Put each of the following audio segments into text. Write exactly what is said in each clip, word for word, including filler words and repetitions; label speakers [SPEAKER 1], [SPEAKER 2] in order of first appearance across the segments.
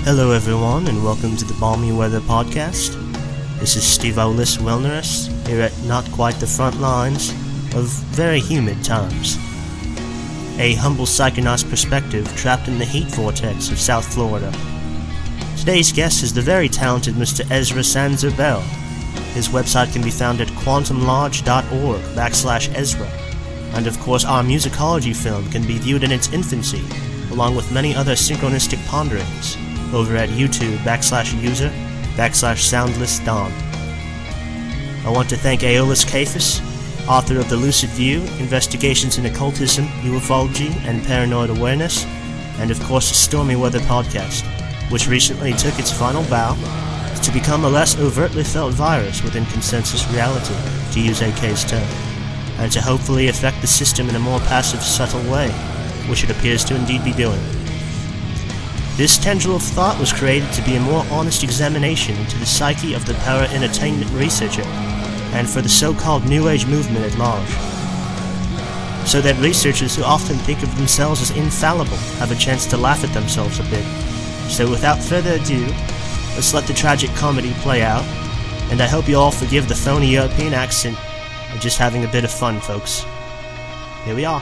[SPEAKER 1] Hello everyone, and welcome to the Balmy Weather Podcast. This is Steve Aulis Wellness, here at not quite the front lines of very humid times. A humble psychonaut's perspective trapped in the heat vortex of South Florida. Today's guest is the very talented Mister Ezra Sanzer-Bell. His website can be found at quantumlodge.org backslash Ezra. And of course our musicology film can be viewed in its infancy, along with many other synchronistic ponderings, over at YouTube backslash user backslash soundless Don. I want to thank Aeolus Cephas, author of The Lucid View, Investigations in Occultism, Ufology, and Paranoid Awareness, and of course the Stormy Weather Podcast, which recently took its final bow to become a less overtly felt virus within consensus reality, to use A K's term, and to hopefully affect the system in a more passive, subtle way, which it appears to indeed be doing. This tendril of thought was created to be a more honest examination into the psyche of the para-entertainment researcher, and for the so-called New Age movement at large, so that researchers who often think of themselves as infallible have a chance to laugh at themselves a bit. So without further ado, let's let the tragic comedy play out, and I hope you all forgive the phony European accent. I'm just having a bit of fun, folks. Here we are.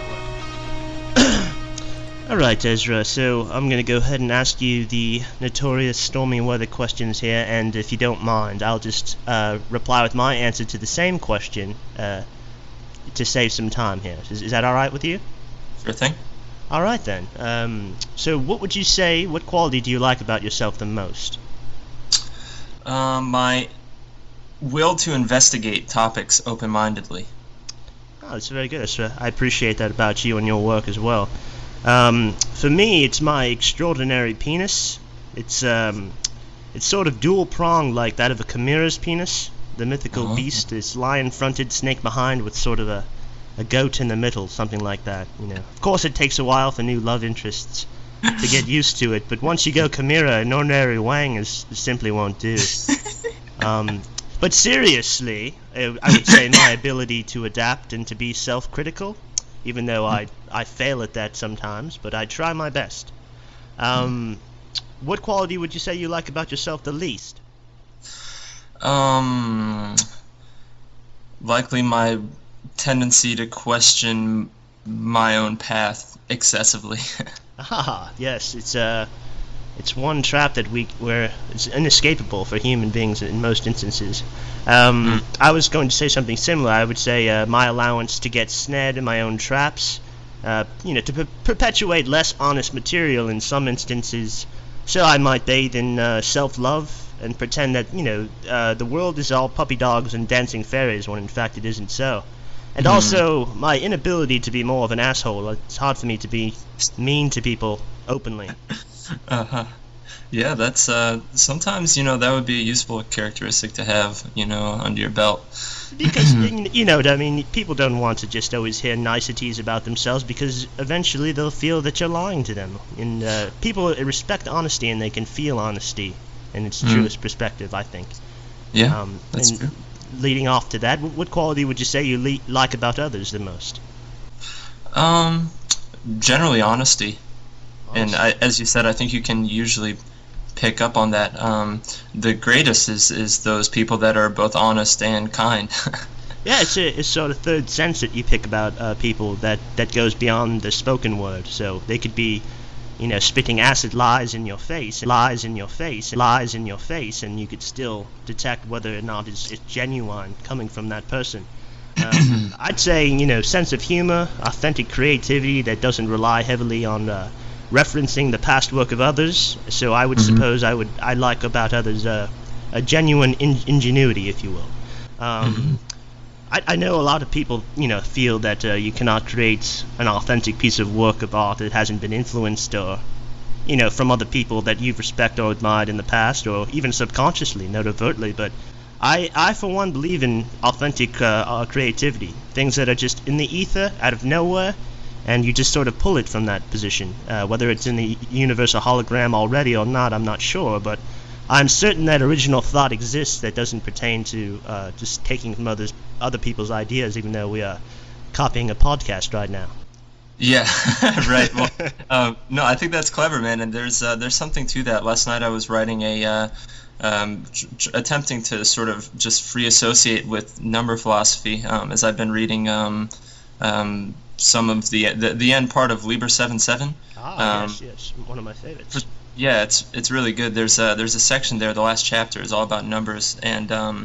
[SPEAKER 1] Alright, Ezra, so I'm going to go ahead and ask you the notorious stormy weather questions here, and if you don't mind, I'll just uh, reply with my answer to the same question uh, to save some time here. Is, is that alright with you?
[SPEAKER 2] Sure thing.
[SPEAKER 1] Alright then. Um, so what would you say, what quality do you like about yourself the most?
[SPEAKER 2] Um, my will to investigate topics open-mindedly.
[SPEAKER 1] Oh, that's very good, Ezra. I appreciate that about you and your work as well. Um, for me, it's my extraordinary penis. It's um, it's sort of dual-pronged like that of a chimera's penis. The mythical
[SPEAKER 2] Oh.
[SPEAKER 1] beast is lion-fronted, snake behind, with sort of a, a goat in the middle, something like that. You know, of course, it takes a while for new love interests to get used to it, but once you go chimera, an ordinary wang is simply won't do. Um, but seriously, I I would say my ability to adapt and to be self-critical, even though I I fail at that sometimes, but I try my best. Um, what quality would you say you like about yourself the least?
[SPEAKER 2] Um, likely my tendency to question my own path excessively.
[SPEAKER 1] Ah, yes, it's uh, it's one trap that we where it's inescapable for human beings in most instances. Um,
[SPEAKER 2] Mm.
[SPEAKER 1] I was going to say something similar. I would say uh, my allowance to get snared in my own traps, uh, you know, to per- perpetuate less honest material in some instances, so I might bathe in uh, self-love and pretend that, you know, uh, the world is all puppy dogs and dancing fairies when in fact it isn't so. And
[SPEAKER 2] Mm.
[SPEAKER 1] also, my inability to be more of an asshole. It's hard for me to be mean to people openly.
[SPEAKER 2] Uh-huh. Yeah, that's, uh, sometimes, you know, that would be a useful characteristic to have, you know, under your belt.
[SPEAKER 1] Because, y- you know what I mean, people don't want to just always hear niceties about themselves, because eventually they'll feel that you're lying to them. And uh, people respect honesty, and they can feel honesty in its
[SPEAKER 2] Mm.
[SPEAKER 1] truest perspective, I think.
[SPEAKER 2] Yeah,
[SPEAKER 1] Um,
[SPEAKER 2] that's
[SPEAKER 1] and
[SPEAKER 2] true.
[SPEAKER 1] leading off to that, wh- what quality would you say you le- like about others the most?
[SPEAKER 2] Um, generally honesty. And
[SPEAKER 1] Honesty.
[SPEAKER 2] I, as you said, I think you can usually pick up on that. Um, the greatest is, is those people that are both honest and kind.
[SPEAKER 1] Yeah, it's a it's sort of third sense that you pick about uh, people that, that goes beyond the spoken word. So they could be, you know, spitting acid lies in your face, lies in your face, lies in your face, and you could still detect whether or not it's, it's genuine coming from that person. Um, I'd say, you know, sense of humor, authentic creativity that doesn't rely heavily on uh, referencing the past work of others. So I would
[SPEAKER 2] Mhm.
[SPEAKER 1] suppose I would I like about others uh, a genuine in- ingenuity, if you will. Um,
[SPEAKER 2] Mhm.
[SPEAKER 1] I, I know a lot of people, you know, feel that uh, you cannot create an authentic piece of work of art that hasn't been influenced or, you know, from other people that you've respected or admired in the past, or even subconsciously, not overtly. But I, I for one, believe in authentic uh, uh, creativity, things that are just in the ether, out of nowhere, and you just sort of pull it from that position. Uh, whether it's in the universal hologram already or not, I'm not sure, but I'm certain that original thought exists that doesn't pertain to uh, just taking from others, other people's ideas, even though we are copying a podcast right now.
[SPEAKER 2] Yeah, right. Well, uh, no, I think that's clever, man. And there's uh, there's something to that. Last night I was writing a, uh, um, tr- tr- attempting to sort of just free associate with number philosophy, um, as I've been reading um, um, some of the, the the end part of Liber seven seven.
[SPEAKER 1] Ah,
[SPEAKER 2] Um,
[SPEAKER 1] yes, yes, one of my favorites.
[SPEAKER 2] yeah, it's it's really good. There's a, there's a section there. The last chapter is all about numbers, and um,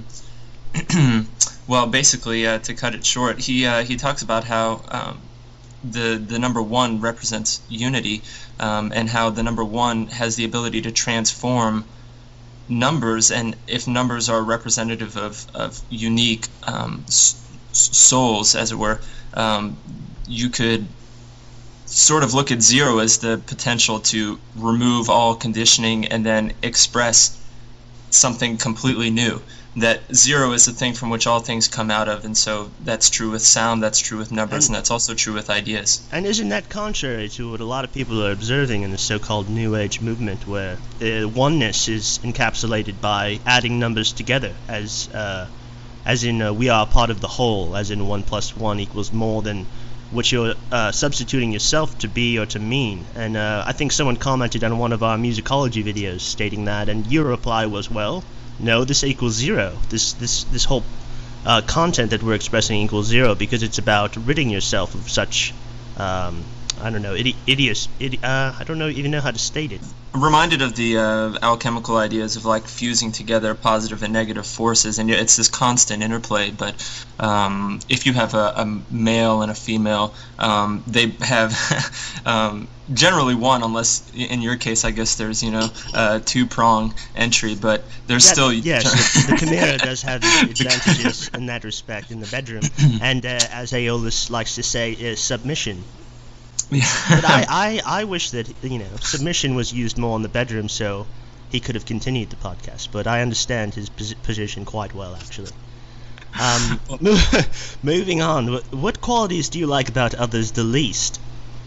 [SPEAKER 2] well, basically, uh, to cut it short, he uh, he talks about how um, the the number one represents unity, um, and how the number one has the ability to transform numbers, and if numbers are representative of of unique um, s- souls, as it were, um, you could sort of look at zero as the potential to remove all conditioning and then express something completely new. That zero is the thing from which all things come out of, and so that's true with sound, that's true with numbers, and, and that's also true with ideas.
[SPEAKER 1] And isn't that contrary to what a lot of people are observing in the so-called New Age movement, where the oneness is encapsulated by adding numbers together, as uh, as in uh, we are part of the whole, as in one plus one equals more than what you're uh, substituting yourself to be or to mean. And uh, I think someone commented on one of our musicology videos stating that, and your reply was, well, no, this equals zero. This this this whole uh, content that we're expressing equals zero because it's about ridding yourself of such, um, I don't know, idi- idios, idi- uh, I don't know even know how to state it.
[SPEAKER 2] I'm reminded of the uh, alchemical ideas of like fusing together positive and negative forces, and it's this constant interplay. But um, if you have a, a male and a female, um, they have um, generally one, unless in your case, I guess there's you know uh, two prong entry, but there's
[SPEAKER 1] That,
[SPEAKER 2] still
[SPEAKER 1] yes, the, the chimera does have advantages in that respect in the bedroom, and uh, as Aeolus likes to say, is submission.
[SPEAKER 2] Yeah.
[SPEAKER 1] But I, I, I wish that, you know, submission was used more in the bedroom so he could have continued the podcast. But I understand his pos- position quite well, actually. Um, mo- moving on, what, what qualities do you like about others the least?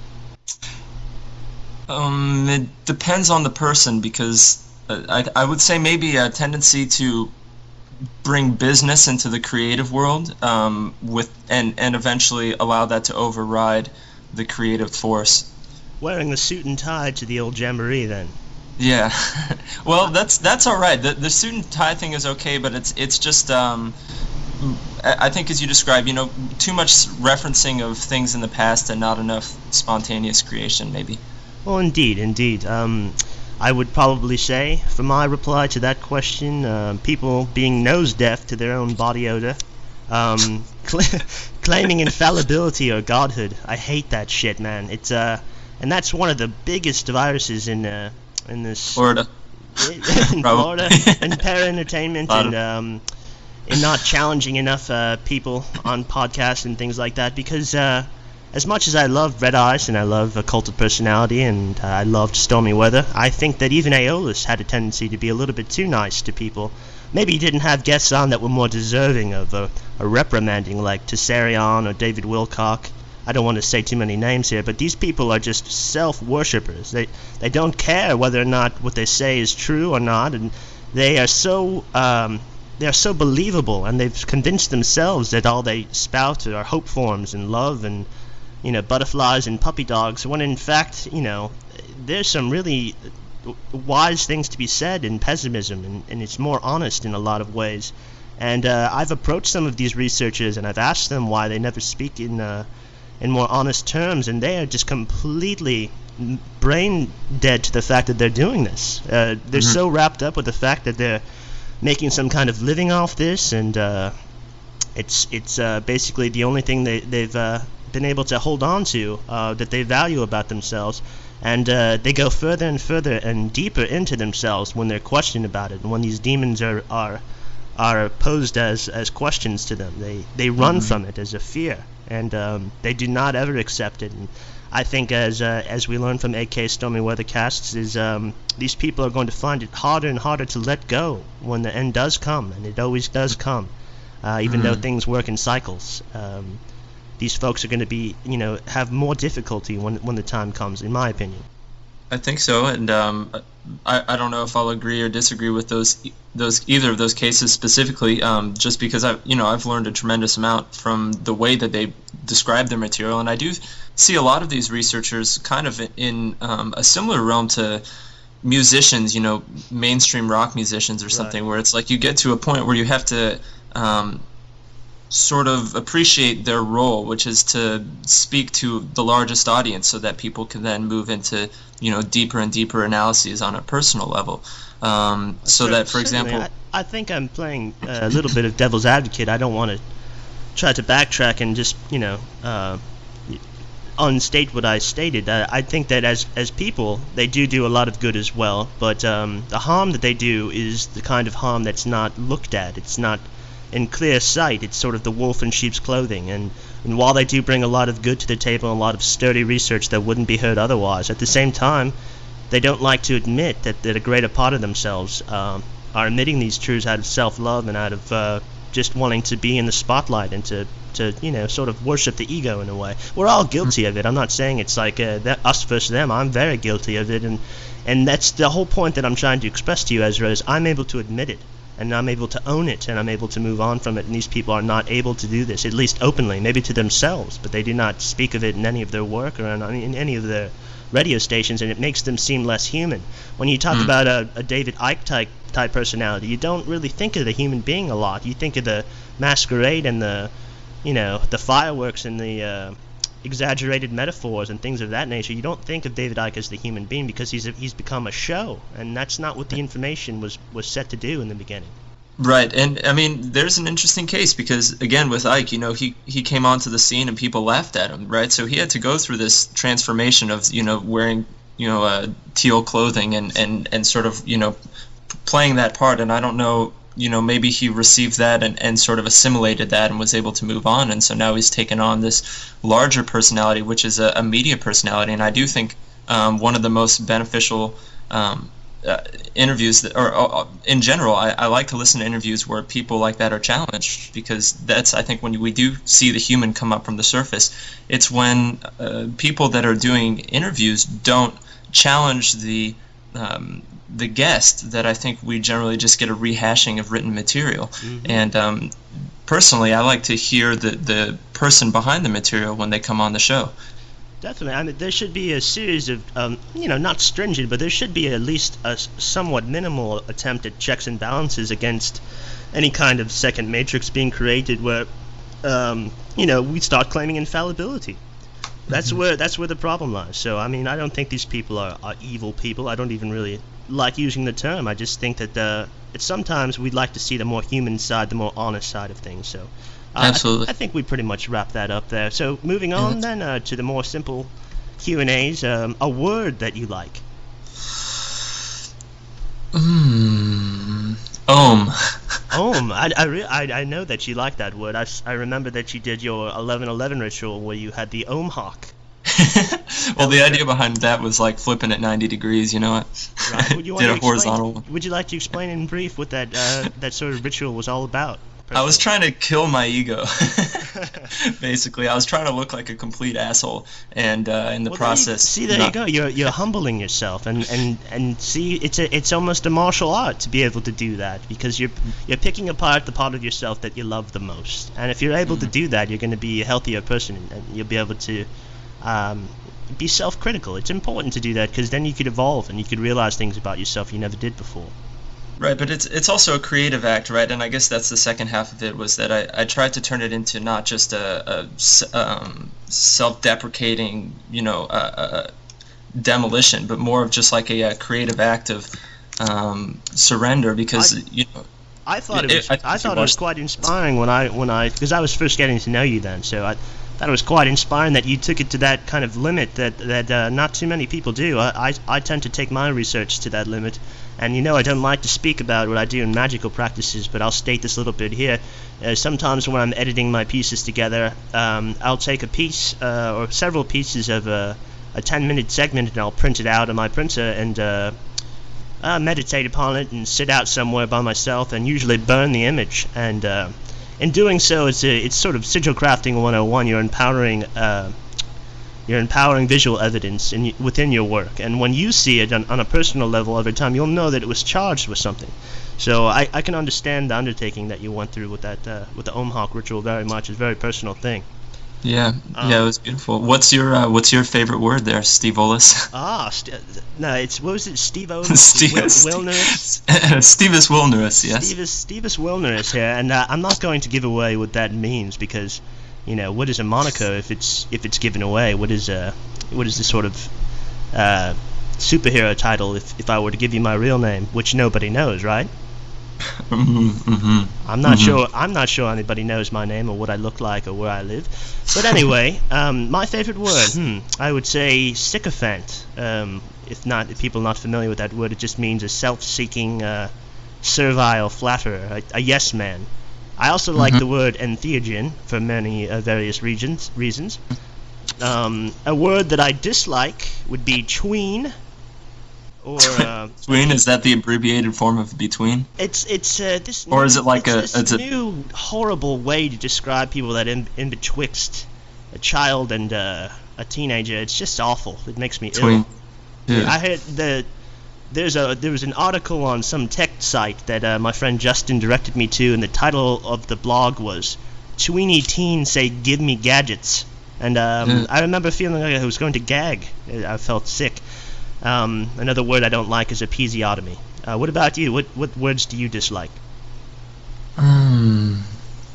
[SPEAKER 2] Um, it depends on the person, because uh, I, I would say maybe a tendency to bring business into the creative world, um, with and, and eventually allow that to override the creative force.
[SPEAKER 1] Wearing the suit and tie to the old jamboree, then.
[SPEAKER 2] Yeah, well, that's that's all right. The the suit and tie thing is okay, but it's it's just um, I I think as you described, you know, too much referencing of things in the past and not enough spontaneous creation, maybe.
[SPEAKER 1] Well, indeed, indeed. Um, I would probably say, for my reply to that question, uh, people being nose deaf to their own body odor. Um, cl- claiming infallibility or godhood. I hate that shit, man. It's uh, and that's one of the biggest viruses in uh, in this
[SPEAKER 2] Florida.
[SPEAKER 1] in Florida, in para entertainment, and um, in not challenging enough uh, people on podcasts and things like that. Because uh, as much as I love Red Ice and I love a Cult of Personality and uh, I loved Stormy Weather, I think that even Aeolus had a tendency to be a little bit too nice to people. Maybe he didn't have guests on that were more deserving of a, a reprimanding, like Tessarion or David Wilcock. I don't want to say too many names here, but these people are just self-worshippers. They they don't care whether or not what they say is true or not, and they are so um, they are so believable, and they've convinced themselves that all they spout are hope forms and love and, you know, butterflies and puppy dogs, when in fact, you know, there's some really wise things to be said in pessimism, and, and it's more honest in a lot of ways. And uh, I've approached some of these researchers and I've asked them why they never speak in uh, in more honest terms, and they are just completely brain dead to the fact that they're doing this. Uh, they're mm-hmm. so wrapped up with the fact that they're making some kind of living off this, and uh, it's it's uh, basically the only thing they, they've uh, been able to hold on to uh, that they value about themselves. And uh, they go further and further and deeper into themselves when they're questioned about it. And when these demons are are, are posed as, as questions to them, they, they run mm-hmm. from it as a fear. And um, they do not ever accept it. And I think as uh, as we learn from A K Stormy Weathercasts, is um, these people are going to find it harder and harder to let go when the end does come. And it always does come, uh, even mm-hmm. though things work in cycles. Um, These folks are going to be, you know, have more difficulty when when the time comes, in my opinion.
[SPEAKER 2] I think so, and um, I, I don't know if I'll agree or disagree with those those either of those cases specifically. Um, just because I you know I've learned a tremendous amount from the way that they describe their material, and I do see a lot of these researchers kind of in um, a similar realm to musicians, you know, mainstream rock musicians or something, right. Where it's like you get to a point where you have to um, sort of appreciate their role, which is to speak to the largest audience so that people can then move into, you know, deeper and deeper analyses on a personal level. Um, so that, for
[SPEAKER 1] Certainly,
[SPEAKER 2] example...
[SPEAKER 1] I, I think I'm playing a little bit of devil's advocate. I don't want to try to backtrack and just, you know, uh, unstate what I stated. I, I think that as as people, they do do a lot of good as well, but um, the harm that they do is the kind of harm that's not looked at. It's not in clear sight. It's sort of the wolf in sheep's clothing, and, and while they do bring a lot of good to the table, a lot of sturdy research that wouldn't be heard otherwise, at the same time, they don't like to admit that, that a greater part of themselves um, are admitting these truths out of self-love and out of uh, just wanting to be in the spotlight and to, to, you know, sort of worship the ego in a way. We're all guilty of it. I'm not saying it's like uh, that us versus them. I'm very guilty of it, and and that's the whole point that I'm trying to express to you, Ezra, is I'm able to admit it, and I'm able to own it, and I'm able to move on from it, and these people are not able to do this, at least openly, maybe to themselves, but they do not speak of it in any of their work or in, in any of their radio stations, and it makes them seem less human. When you talk mm. about a, a David Icke type, type personality, you don't really think of the human being a lot. You think of the masquerade and the, you know, the fireworks and the uh, exaggerated metaphors and things of that nature. You don't think of David Icke as the human being because he's a, he's become a show, and that's not what the information was, was set to do in the beginning.
[SPEAKER 2] Right, and I mean, there's an interesting case because, again, with Icke, you know, he, he came onto the scene and people laughed at him, right? So he had to go through this transformation of, you know, wearing, you know, uh, teal clothing and, and, and sort of, you know, playing that part. And I don't know, you know, maybe he received that and, and sort of assimilated that and was able to move on. And so now he's taken on this larger personality, which is a, a media personality. And I do think um, one of the most beneficial um Uh, interviews that, or, or in general, I, I like to listen to interviews where people like that are challenged, because that's, I think, when we do see the human come up from the surface, it's when uh, people that are doing interviews don't challenge the um, the guest that I think we generally just get a rehashing of written material. Mm-hmm. And um, personally, I like to hear the, the person behind the material when they come on the show.
[SPEAKER 1] Definitely. I mean, there should be a series of, um, you know, not stringent, but there should be at least a somewhat minimal attempt at checks and balances against any kind of second matrix being created where, um, you know, we start claiming infallibility. That's mm-hmm. where that's where the problem lies. So, I mean, I don't think these people are, are evil people. I don't even really like using the term. I just think that uh, it's sometimes we'd like to see the more human side, the more honest side of things. So. Uh,
[SPEAKER 2] Absolutely.
[SPEAKER 1] I, th- I think we pretty much wrap that up there. So moving on yeah, then uh, to the more simple Q and A's, um, a word that you like.
[SPEAKER 2] Mm, Om.
[SPEAKER 1] Om. I, I, re- I, I know that you like that word. I, I remember that you did your eleven eleven ritual where you had the Om hawk.
[SPEAKER 2] Well, the idea behind that was like flipping at ninety degrees, you know what?
[SPEAKER 1] Right. Would you
[SPEAKER 2] Did a
[SPEAKER 1] explain,
[SPEAKER 2] horizontal.
[SPEAKER 1] Would you like to explain in brief what that uh, that sort of ritual was all about?
[SPEAKER 2] I was trying to kill my ego, basically. I was trying to look like a complete asshole, and uh, in the
[SPEAKER 1] well,
[SPEAKER 2] process...
[SPEAKER 1] There you, see, there not... you go. You're you're humbling yourself, and, and, and see, it's a, it's almost a martial art to be able to do that, because you're you're picking apart the part of yourself that you love the most. And if you're able mm-hmm. to do that, you're going to be a healthier person, and you'll be able to um, be self-critical. It's important to do that, because then you could evolve, and you could realize things about yourself you never did before.
[SPEAKER 2] Right, but it's it's also a creative act, right? And I guess that's the second half of it, was that I, I tried to turn it into not just a, a um, self-deprecating, you know, a, a demolition, but more of just like a, a creative act of um, surrender, because, I, you know...
[SPEAKER 1] I thought it was, it, I, I thought it was quite inspiring when I, when I, because I was first getting to know you then, so I thought it was quite inspiring that you took it to that kind of limit that, that uh, not too many people do. I, I, I tend to take my research to that limit. And you know, I don't like to speak about what I do in magical practices, but I'll state this a little bit here. Uh, sometimes when I'm editing my pieces together, um, I'll take a piece uh, or several pieces of a, a ten-minute segment, and I'll print it out on my printer and uh, uh, meditate upon it and sit out somewhere by myself and usually burn the image. And uh, in doing so, it's, a, it's sort of sigil crafting one oh one. You're empowering... Uh, You're empowering visual evidence in, within your work, and when you see it on, on a personal level every time, you'll know that it was charged with something. So I, I can understand the undertaking that you went through with that uh, with the Omhawk ritual very much. It's a very personal thing.
[SPEAKER 2] Yeah,
[SPEAKER 1] Um,
[SPEAKER 2] yeah, it was beautiful. What's your uh, what's your favorite word there, Steve Olis?
[SPEAKER 1] Ah, st- no, it's what was it, Steve O?
[SPEAKER 2] Steve
[SPEAKER 1] Wil-
[SPEAKER 2] Steve-
[SPEAKER 1] Wilnerus?
[SPEAKER 2] Stevis Wilnerus, yes.
[SPEAKER 1] Stevis Stevis Wilnerus here, and uh, I'm not going to give away what that means because, you know, what is a moniker if it's if it's given away? What is a what is the sort of uh, superhero title if if I were to give you my real name, which nobody knows, right?
[SPEAKER 2] Mm-hmm, mm-hmm.
[SPEAKER 1] I'm not
[SPEAKER 2] Mhm.
[SPEAKER 1] sure. I'm not sure anybody knows my name or what I look like or where I live. But anyway, um, my favorite word, hmm, I would say sycophant. Um, if not, if people are not familiar with that word, it just means a self-seeking, uh, servile flatterer, a, a yes man. I also like
[SPEAKER 2] Mhm.
[SPEAKER 1] the word entheogen for many uh, various regions, reasons. Um, a word that I dislike would be tween. Or uh,
[SPEAKER 2] Between, is that the abbreviated form of between?
[SPEAKER 1] It's it's uh, this.
[SPEAKER 2] Or
[SPEAKER 1] new,
[SPEAKER 2] is it like
[SPEAKER 1] it's
[SPEAKER 2] a-
[SPEAKER 1] this
[SPEAKER 2] it's a-
[SPEAKER 1] new horrible way to describe people that in, in betwixt a child and uh, a teenager? It's just awful. It makes me
[SPEAKER 2] Between.
[SPEAKER 1] ill.
[SPEAKER 2] Yeah.
[SPEAKER 1] I heard the there's a there was an article on some tech site that uh, my friend Justin directed me to, and the title of the blog was "Tweeny teens say give me gadgets," and um,
[SPEAKER 2] Yeah.
[SPEAKER 1] I remember feeling like I was going to gag. I felt sick. Um, another word I don't like is episiotomy. Uh, what about you? What what words do you dislike?
[SPEAKER 2] Um,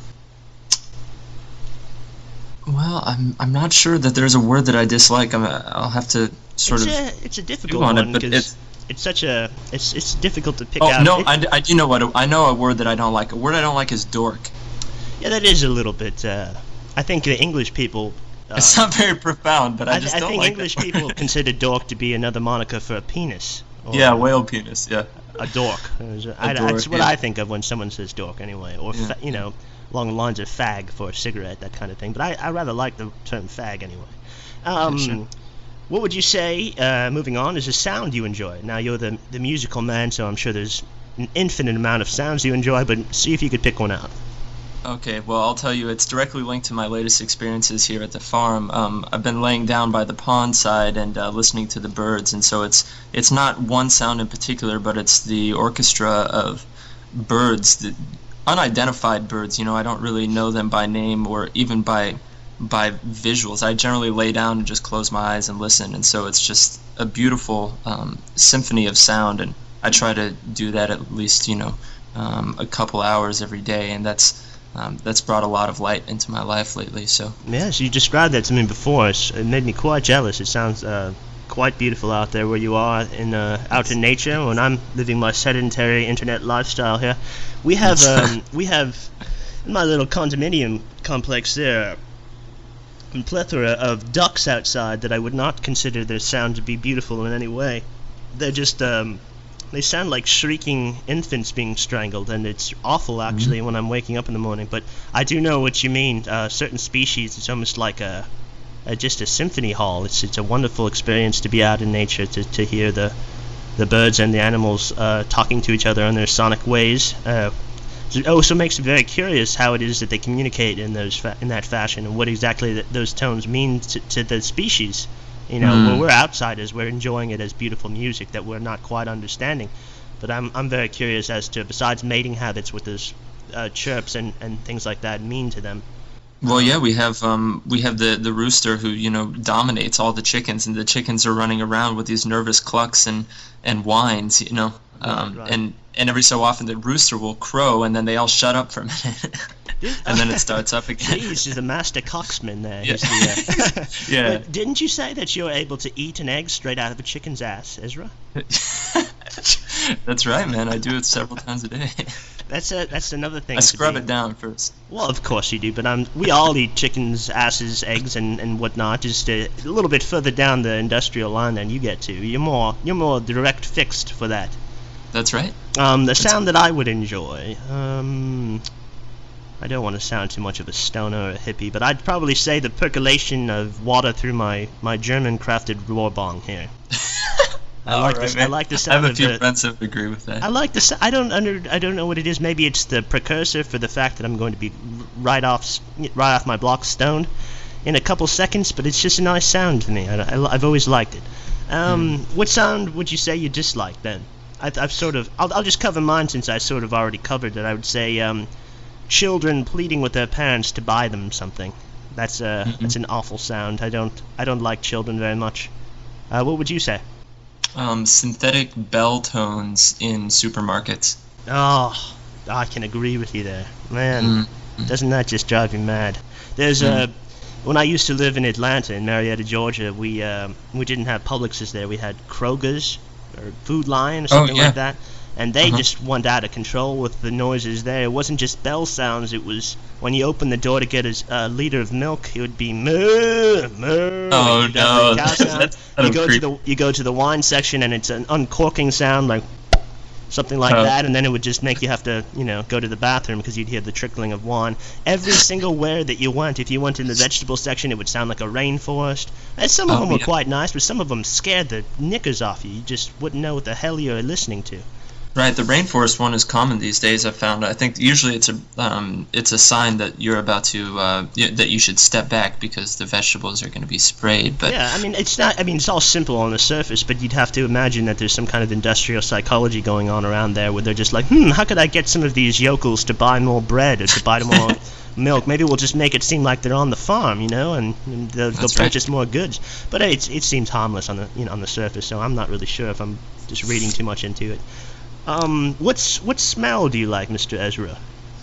[SPEAKER 2] well, I'm I'm not sure that there's a word that I dislike. I'm, I'll have to sort
[SPEAKER 1] it's
[SPEAKER 2] of.
[SPEAKER 1] a it's a difficult
[SPEAKER 2] on it,
[SPEAKER 1] one
[SPEAKER 2] but
[SPEAKER 1] because
[SPEAKER 2] it's-
[SPEAKER 1] it's such a it's it's difficult to pick
[SPEAKER 2] Oh
[SPEAKER 1] out.
[SPEAKER 2] no,
[SPEAKER 1] It-
[SPEAKER 2] I, d- I do know what a- I know a word that I don't like. A word I don't like is dork.
[SPEAKER 1] yeah, that is a little bit. Uh, I think the English people. Uh,
[SPEAKER 2] It's not very profound, but I,
[SPEAKER 1] I,
[SPEAKER 2] just
[SPEAKER 1] I
[SPEAKER 2] don't
[SPEAKER 1] think
[SPEAKER 2] like
[SPEAKER 1] English
[SPEAKER 2] that
[SPEAKER 1] people
[SPEAKER 2] word.
[SPEAKER 1] consider dork to be another moniker for a penis. Or
[SPEAKER 2] Yeah, whale penis. Yeah.
[SPEAKER 1] a dork. There's a- I-
[SPEAKER 2] dork,
[SPEAKER 1] that's what
[SPEAKER 2] yeah.
[SPEAKER 1] I think of when someone says dork, anyway, or
[SPEAKER 2] Yeah,
[SPEAKER 1] fa- you know, along the lines of fag for a cigarette, that kind of thing. But I, I rather like the term fag anyway. Um,
[SPEAKER 2] sure.
[SPEAKER 1] What would you say? Uh, moving on, is a sound you enjoy? Now you're the the musical man, so I'm sure there's an infinite amount of sounds you enjoy. But see if you could pick one out.
[SPEAKER 2] Okay, well, I'll tell you, it's directly linked to my latest experiences here at the farm. Um, I've been laying down by the pond side and uh, listening to the birds, and so it's it's not one sound in particular, but it's the orchestra of birds, the unidentified birds. You know, I don't really know them by name or even by by visuals. I generally lay down and just close my eyes and listen, and so it's just a beautiful um, symphony of sound, and I try to do that at least, you know, um, a couple hours every day, and that's um, that's brought a lot of light into my life lately. So
[SPEAKER 1] Yes, you described that to me before. It's, it made me quite jealous. It sounds uh, quite beautiful out there where you are in uh, out in nature. When I'm living my sedentary internet lifestyle here, we have um, we have in my little condominium complex there a plethora of ducks outside that I would not consider their sound to be beautiful in any way. They're just um, they sound like shrieking infants being strangled, and it's awful actually when I'm waking up in the morning. But I do know what you mean. Uh, certain species, it's almost like a, a just a symphony hall. It's it's a wonderful experience to be out in nature to, to hear the the birds and the animals uh, talking to each other in their sonic ways. Uh, it also makes me very curious how it is that they communicate in those fa- in that fashion, and what exactly th- those tones mean to, to the species. You know,
[SPEAKER 2] Mm.
[SPEAKER 1] when we're outsiders, we're enjoying it as beautiful music that we're not quite understanding. But I'm I'm very curious as to, besides mating habits, what those uh, chirps and, and things like that mean to them.
[SPEAKER 2] well, yeah, we have um, we have the, the rooster who, you know, dominates all the chickens, and the chickens are running around with these nervous clucks and, and whines, you know, um,
[SPEAKER 1] Right, right.
[SPEAKER 2] and and every so often the rooster will crow, and then they all shut up for a minute, and then it starts up again.
[SPEAKER 1] Jeez, he's a master coxman there.
[SPEAKER 2] Yeah.
[SPEAKER 1] He's the, uh,
[SPEAKER 2] Yeah.
[SPEAKER 1] But didn't you say that you're able to eat an egg straight out of a chicken's ass, Ezra?
[SPEAKER 2] That's right, man. I do it several times a day.
[SPEAKER 1] That's a, that's another thing.
[SPEAKER 2] I
[SPEAKER 1] to
[SPEAKER 2] scrub
[SPEAKER 1] be-
[SPEAKER 2] it down first.
[SPEAKER 1] Well, of course you do, but um, we all eat chickens' asses, eggs, and, and whatnot. Just a, a little bit further down the industrial line than you get to. You're more you're more direct fixed for that.
[SPEAKER 2] That's right.
[SPEAKER 1] Um, the sound that I would enjoy. Um, I don't want to sound too much of a stoner or a hippie, but I'd probably say the percolation of water through my, my German-crafted Rohrbong here. I like
[SPEAKER 2] Alright,
[SPEAKER 1] this. I
[SPEAKER 2] man.
[SPEAKER 1] like the
[SPEAKER 2] I
[SPEAKER 1] sound
[SPEAKER 2] have a
[SPEAKER 1] of
[SPEAKER 2] few
[SPEAKER 1] the,
[SPEAKER 2] friends that agree with that.
[SPEAKER 1] I like this. I don't under. I don't know what it is. Maybe it's the precursor for the fact that I'm going to be right off, s- right off my block stoned. in a couple seconds, but it's just a nice sound to me. I, I, I've always liked it. Um, mm. What sound would you say you dislike then? I, I've sort of, I'll, I'll just cover mine since I sort of already covered it. I would say um, children pleading with their parents to buy them something. That's a, mm-hmm. that's an awful sound. I don't, I don't like children very much. Uh, what would you say?
[SPEAKER 2] Um, synthetic bell tones in supermarkets.
[SPEAKER 1] Oh, I can agree with you there, man. Mm-hmm. Doesn't that just drive you mad? There's mm-hmm. a. When I used to live in Atlanta, in Marietta, Georgia, we uh, we didn't have Publixes there. We had Kroger's or Food Lion or something
[SPEAKER 2] oh, yeah.
[SPEAKER 1] like that, and they
[SPEAKER 2] uh-huh.
[SPEAKER 1] just went out of control with the noises there. It wasn't just bell sounds. It was when you opened the door to get a uh, liter of milk, it would be moo moo.
[SPEAKER 2] Oh no!
[SPEAKER 1] That's you go creep. to the you go to the wine section and it's an uncorking sound like something like oh. that, and then it would just make you have to, you know, go to the bathroom because you'd hear the trickling of wine. Every single where that you went, if you went in the vegetable section, it would sound like a rainforest. And some of oh, them were yeah. quite nice, but some of them scared the knickers off you. You just wouldn't know what the hell you were listening to.
[SPEAKER 2] Right, the rainforest one is common these days. I've found. I think usually it's a um, it's a sign that you're about to uh, that you should step back because the vegetables are going to be sprayed. But
[SPEAKER 1] yeah, I mean it's not. I mean it's all simple on the surface, but you'd have to imagine that there's some kind of industrial psychology going on around there where they're just like, hmm, how could I get some of these yokels to buy more bread or to buy more milk? Maybe we'll just make it seem like they're on the farm, you know, and, and they'll, they'll purchase right. more goods. But hey, it's, it seems harmless on the you know on the surface, so I'm not really sure if I'm just reading too much into it. Um, what's what smell do you like, Mister Ezra?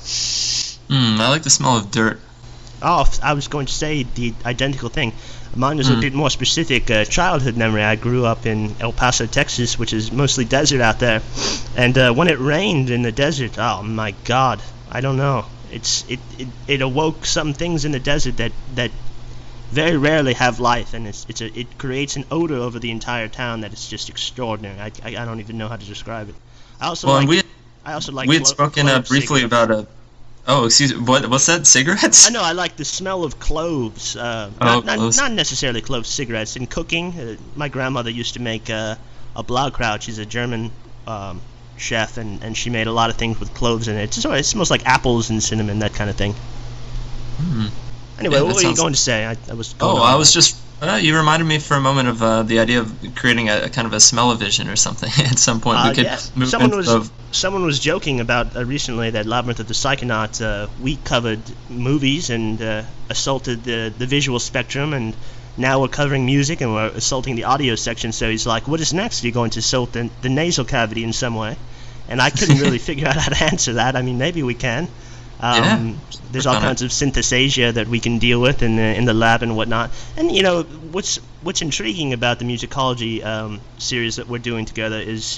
[SPEAKER 2] Hmm, I like the smell of dirt.
[SPEAKER 1] Oh, I was going to say the identical thing. Mine was mm. a bit more specific. Uh, childhood memory. I grew up in El Paso, Texas, which is mostly desert out there. And uh, when it rained in the desert, oh my God, I don't know. It's it, it, it awoke some things in the desert that that very rarely have life, and it's it's a, it creates an odor over the entire town that is just extraordinary. I, I, I don't even know how to describe it. I also
[SPEAKER 2] well,
[SPEAKER 1] like.
[SPEAKER 2] We,
[SPEAKER 1] I also like.
[SPEAKER 2] We had clo- spoken uh, briefly
[SPEAKER 1] cigarettes.
[SPEAKER 2] about a. Oh, excuse me. What? What's that? Cigarettes?
[SPEAKER 1] I know. I like the smell of cloves. Uh,
[SPEAKER 2] oh,
[SPEAKER 1] not, not,
[SPEAKER 2] cloves.
[SPEAKER 1] not necessarily clove cigarettes. In cooking, uh, my grandmother used to make uh, a Blaukraut. She's a German um, chef, and, and she made a lot of things with cloves in it. So it smells like apples and cinnamon, that kind of thing.
[SPEAKER 2] Hmm.
[SPEAKER 1] Anyway,
[SPEAKER 2] yeah,
[SPEAKER 1] what were
[SPEAKER 2] sounds...
[SPEAKER 1] you going to say? I, I was. Going
[SPEAKER 2] oh,
[SPEAKER 1] on
[SPEAKER 2] I was just. Uh, you reminded me for a moment of uh, the idea of creating a, a kind of a smell-o-vision or something. At some point,
[SPEAKER 1] uh,
[SPEAKER 2] we could
[SPEAKER 1] yeah.
[SPEAKER 2] move
[SPEAKER 1] someone
[SPEAKER 2] into
[SPEAKER 1] was
[SPEAKER 2] of...
[SPEAKER 1] someone was joking about uh, recently that Labyrinth of the Psychonaut uh, we covered movies and uh, assaulted the the visual spectrum, and now we're covering music and we're assaulting the audio section. So he's like, "What is next? Are you going to assault the, the nasal cavity in some way?" And I couldn't really figure out how to answer that. I mean, maybe we can. Um,
[SPEAKER 2] yeah,
[SPEAKER 1] there's all kinds of synesthesia that we can deal with in the in the lab and whatnot. And you know what's what's intriguing about the musicology um, series that we're doing together is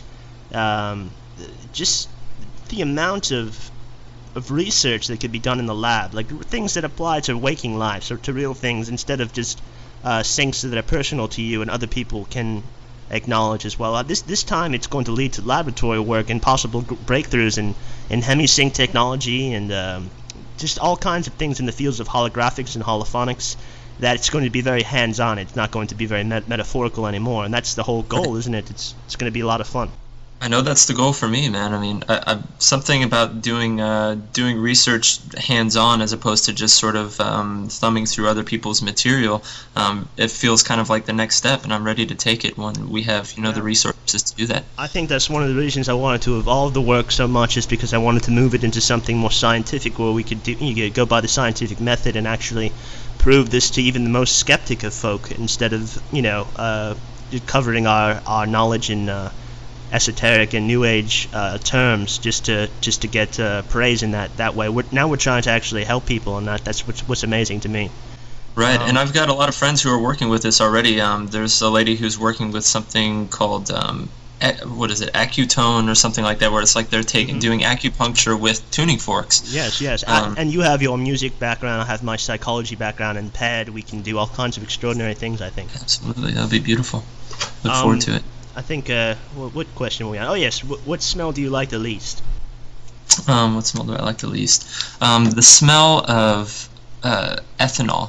[SPEAKER 1] um, just the amount of of research that could be done in the lab, like things that apply to waking lives or to real things, instead of just uh, things that are personal to you and other people can acknowledge as well. Uh, this this time it's going to lead to laboratory work and possible g- breakthroughs in, in hemisync technology and um, just all kinds of things in the fields of holographics and holophonics, that it's going to be very hands-on. It's not going to be very met- metaphorical anymore, and that's the whole goal, isn't it? It's it's going to be a lot of fun.
[SPEAKER 2] I know that's the goal for me, man. I mean, I, I, something about doing uh, doing research hands-on as opposed to just sort of um, thumbing through other people's material. Um, it feels kind of like the next step, and I'm ready to take it when we have, you know, yeah. the resources to do that.
[SPEAKER 1] I think that's one of the reasons I wanted to evolve the work so much, is because I wanted to move it into something more scientific, where we could do, you could go by the scientific method and actually prove this to even the most skeptic of folk, instead of, you know, uh, covering our, our knowledge in uh, esoteric and new age uh, terms just to just to get uh, praise in that that way. We're, now we're trying to actually help people, and that that's what's, what's amazing to me.
[SPEAKER 2] Right,
[SPEAKER 1] um,
[SPEAKER 2] and I've got a lot of friends who are working with this already. Um, there's a lady who's working with something called um, what is it, Accutone or something like that, where it's like they're taking mm-hmm. doing acupuncture with tuning forks.
[SPEAKER 1] Yes, yes, um, and you have your music background. I have my psychology background, and paired we can do all kinds of extraordinary things, I think.
[SPEAKER 2] Absolutely, that'll be beautiful. Look
[SPEAKER 1] um,
[SPEAKER 2] forward to it.
[SPEAKER 1] I think, uh, what, what question were we on? Oh, yes, what, what smell do you like the least?
[SPEAKER 2] Um, what smell do I like the least? Um, the smell of uh, ethanol.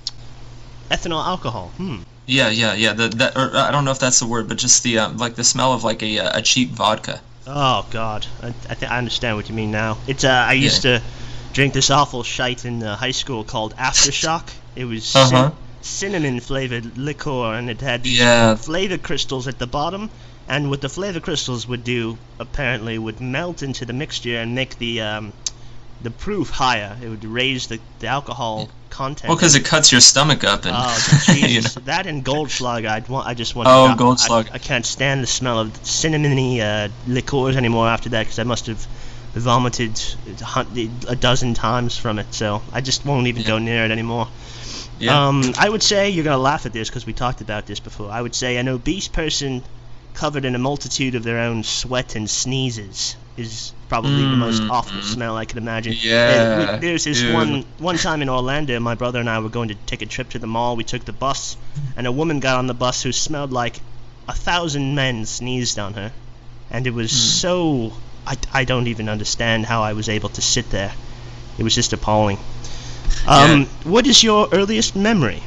[SPEAKER 1] Ethanol alcohol, hmm.
[SPEAKER 2] Yeah, yeah, yeah. The, that, or, I don't know if that's the word, but just the um, like the smell of like a a cheap vodka.
[SPEAKER 1] Oh God, I I, th- I understand what you mean now. It's uh, I used yeah. to drink this awful shite in uh, high school called Aftershock. It was
[SPEAKER 2] Uh-huh.
[SPEAKER 1] cin- cinnamon flavored liqueur, and it had these
[SPEAKER 2] Yeah.
[SPEAKER 1] flavor crystals at the bottom. And what the flavor crystals would do, apparently, would melt into the mixture and make the um, the proof higher. It would raise the, the alcohol content.
[SPEAKER 2] Well, because it cuts your stomach up, and
[SPEAKER 1] Oh, Jesus.
[SPEAKER 2] you know.
[SPEAKER 1] That and Goldschlager, I'd want, I just want
[SPEAKER 2] Oh,
[SPEAKER 1] to stop.
[SPEAKER 2] Goldschlager.
[SPEAKER 1] I, I can't stand the smell of cinnamony uh, liqueurs anymore after that, because I must have vomited a hun- a dozen times from it, so I just won't even
[SPEAKER 2] Yeah.
[SPEAKER 1] go near it anymore.
[SPEAKER 2] Yeah.
[SPEAKER 1] Um, I would say, you're going to laugh at this because we talked about this before, I would say an obese person covered in a multitude of their own sweat and sneezes is probably the most
[SPEAKER 2] Mm.
[SPEAKER 1] awful smell I could imagine.
[SPEAKER 2] Yeah,
[SPEAKER 1] Uh, we- there's this
[SPEAKER 2] dude.
[SPEAKER 1] one one time in Orlando, my brother and I were going to take a trip to the mall. We took the bus, and a woman got on the bus who smelled like a thousand men sneezed on her, and it was
[SPEAKER 2] Mm.
[SPEAKER 1] so. I, I don't even understand how I was able to sit there. It was just appalling. Um, What is your earliest memory?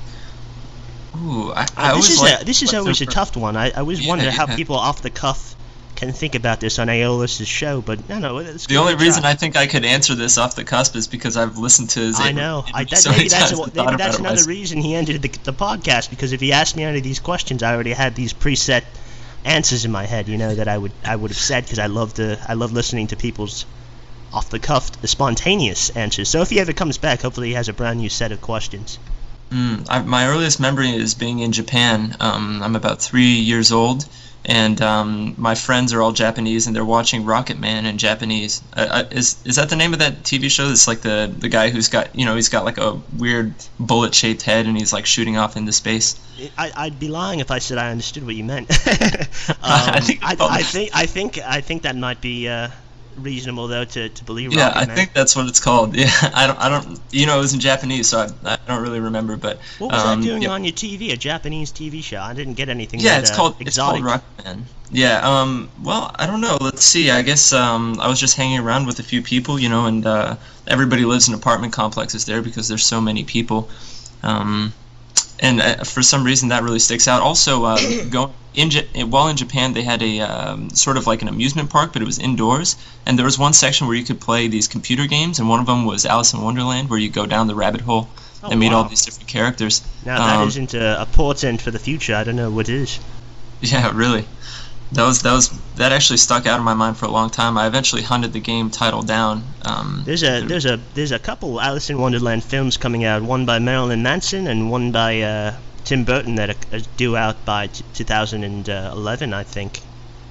[SPEAKER 2] Ooh, I, I
[SPEAKER 1] Uh, this
[SPEAKER 2] always
[SPEAKER 1] is
[SPEAKER 2] like,
[SPEAKER 1] a, this is
[SPEAKER 2] like
[SPEAKER 1] always a
[SPEAKER 2] the-
[SPEAKER 1] tough one. I, I always
[SPEAKER 2] Yeah,
[SPEAKER 1] wonder how
[SPEAKER 2] yeah.
[SPEAKER 1] people off the cuff can think about this on Aeolus's show, but no, no. It's
[SPEAKER 2] The only reason I think I could answer this off the cusp is because I've listened to his.
[SPEAKER 1] I know. I,
[SPEAKER 2] interview
[SPEAKER 1] that,
[SPEAKER 2] so
[SPEAKER 1] maybe
[SPEAKER 2] many
[SPEAKER 1] that's
[SPEAKER 2] times
[SPEAKER 1] a,
[SPEAKER 2] and
[SPEAKER 1] maybe
[SPEAKER 2] thought
[SPEAKER 1] that's
[SPEAKER 2] about it
[SPEAKER 1] another
[SPEAKER 2] myself.
[SPEAKER 1] reason he ended the, the podcast, because if he asked me any of these questions, I already had these preset answers in my head. You know that I would I would have said, because I love to I love listening to people's off the cuff, spontaneous answers. So if he ever comes back, hopefully he has a brand new set of questions.
[SPEAKER 2] Mm, I, my earliest memory is being in Japan. Um, I'm about three years old, and um, my friends are all Japanese, and they're watching Rocket Man in Japanese. Uh, uh, is is that the name of that T V show? It's like the the guy who's got you know he's got like a weird bullet shaped head, and he's like shooting off into space.
[SPEAKER 1] I, I'd be lying if I said I understood what you meant. um,
[SPEAKER 2] I think
[SPEAKER 1] I,
[SPEAKER 2] it's called-
[SPEAKER 1] I think I think I think that might be uh, reasonable though to, to believe.
[SPEAKER 2] Yeah,
[SPEAKER 1] Rocket
[SPEAKER 2] I
[SPEAKER 1] Man.
[SPEAKER 2] think that's what it's called. Yeah, I don't, I don't, you know, it was in Japanese, so I, I don't really remember. But
[SPEAKER 1] What was
[SPEAKER 2] um,
[SPEAKER 1] that doing
[SPEAKER 2] yeah,
[SPEAKER 1] on your T V? A Japanese T V show? I didn't get anything.
[SPEAKER 2] yeah,
[SPEAKER 1] that,
[SPEAKER 2] it's
[SPEAKER 1] uh,
[SPEAKER 2] called it's
[SPEAKER 1] exotic.
[SPEAKER 2] called Rocketman. Yeah, um, well, I don't know. Let's see. I guess um, I was just hanging around with a few people, you know, and uh, everybody lives in apartment complexes there because there's so many people. Um, and uh, for some reason that really sticks out. Also, uh, going in J- while in Japan, they had a um, sort of like an amusement park, but it was indoors. And there was one section where you could play these computer games, and one of them was Alice in Wonderland, where you go down the rabbit hole
[SPEAKER 1] Oh,
[SPEAKER 2] and meet all
[SPEAKER 1] wow.
[SPEAKER 2] these different characters.
[SPEAKER 1] Now that
[SPEAKER 2] Um,
[SPEAKER 1] isn't a, a portent for the future. I don't know what is.
[SPEAKER 2] Yeah, really. That was that was that actually stuck out in my mind for a long time. I eventually hunted the game title down. Um,
[SPEAKER 1] There's a there's a there's a couple Alice in Wonderland films coming out. One by Marilyn Manson and one by uh, Tim Burton that are, are due out by t- two thousand eleven, I think.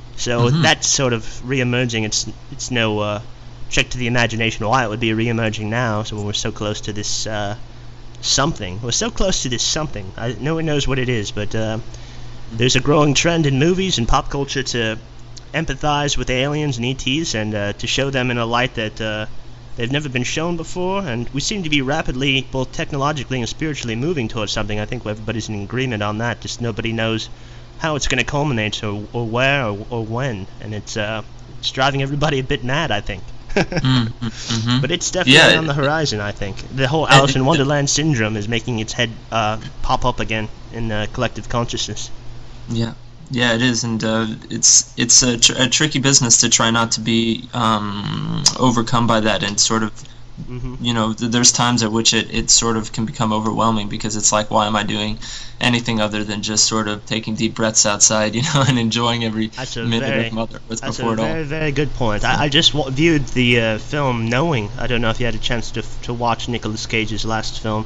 [SPEAKER 1] So
[SPEAKER 2] Mhm.
[SPEAKER 1] that's sort of re-emerging. It's it's no uh, trick to the imagination why it would be re-emerging now. So when we're so close to this uh, something, we're so close to this something. I, no one knows what it is, but uh, there's a growing trend in movies and pop culture to empathize with aliens and E Ts and uh, to show them in a light that uh, they've never been shown before. And we seem to be rapidly, both technologically and spiritually, moving towards something. I think everybody's in agreement on that. Just nobody knows how it's going to culminate or, or where or, or when. And it's uh, it's driving everybody a bit mad, I think.
[SPEAKER 2] mm, mm, mhm.
[SPEAKER 1] But it's definitely
[SPEAKER 2] Yeah,
[SPEAKER 1] on the horizon, I think. The whole
[SPEAKER 2] it-
[SPEAKER 1] Alice in
[SPEAKER 2] it-
[SPEAKER 1] Wonderland syndrome is making its head uh, pop up again in uh, collective consciousness.
[SPEAKER 2] Yeah, yeah, it is, and uh, it's it's a, tr- a tricky business to try not to be um, overcome by that, and sort of,
[SPEAKER 1] hmm
[SPEAKER 2] you know, th- there's times at which it, it sort of can become overwhelming because it's like, why am I doing anything other than just sort of taking deep breaths outside, you know, and enjoying every
[SPEAKER 1] That's a
[SPEAKER 2] minute
[SPEAKER 1] very-
[SPEAKER 2] of Mother Earth
[SPEAKER 1] That's
[SPEAKER 2] before
[SPEAKER 1] a
[SPEAKER 2] it all.
[SPEAKER 1] very, very good point. I, I just w- viewed the uh, film knowing. I don't know if you had a chance to f- to watch Nicolas Cage's last film.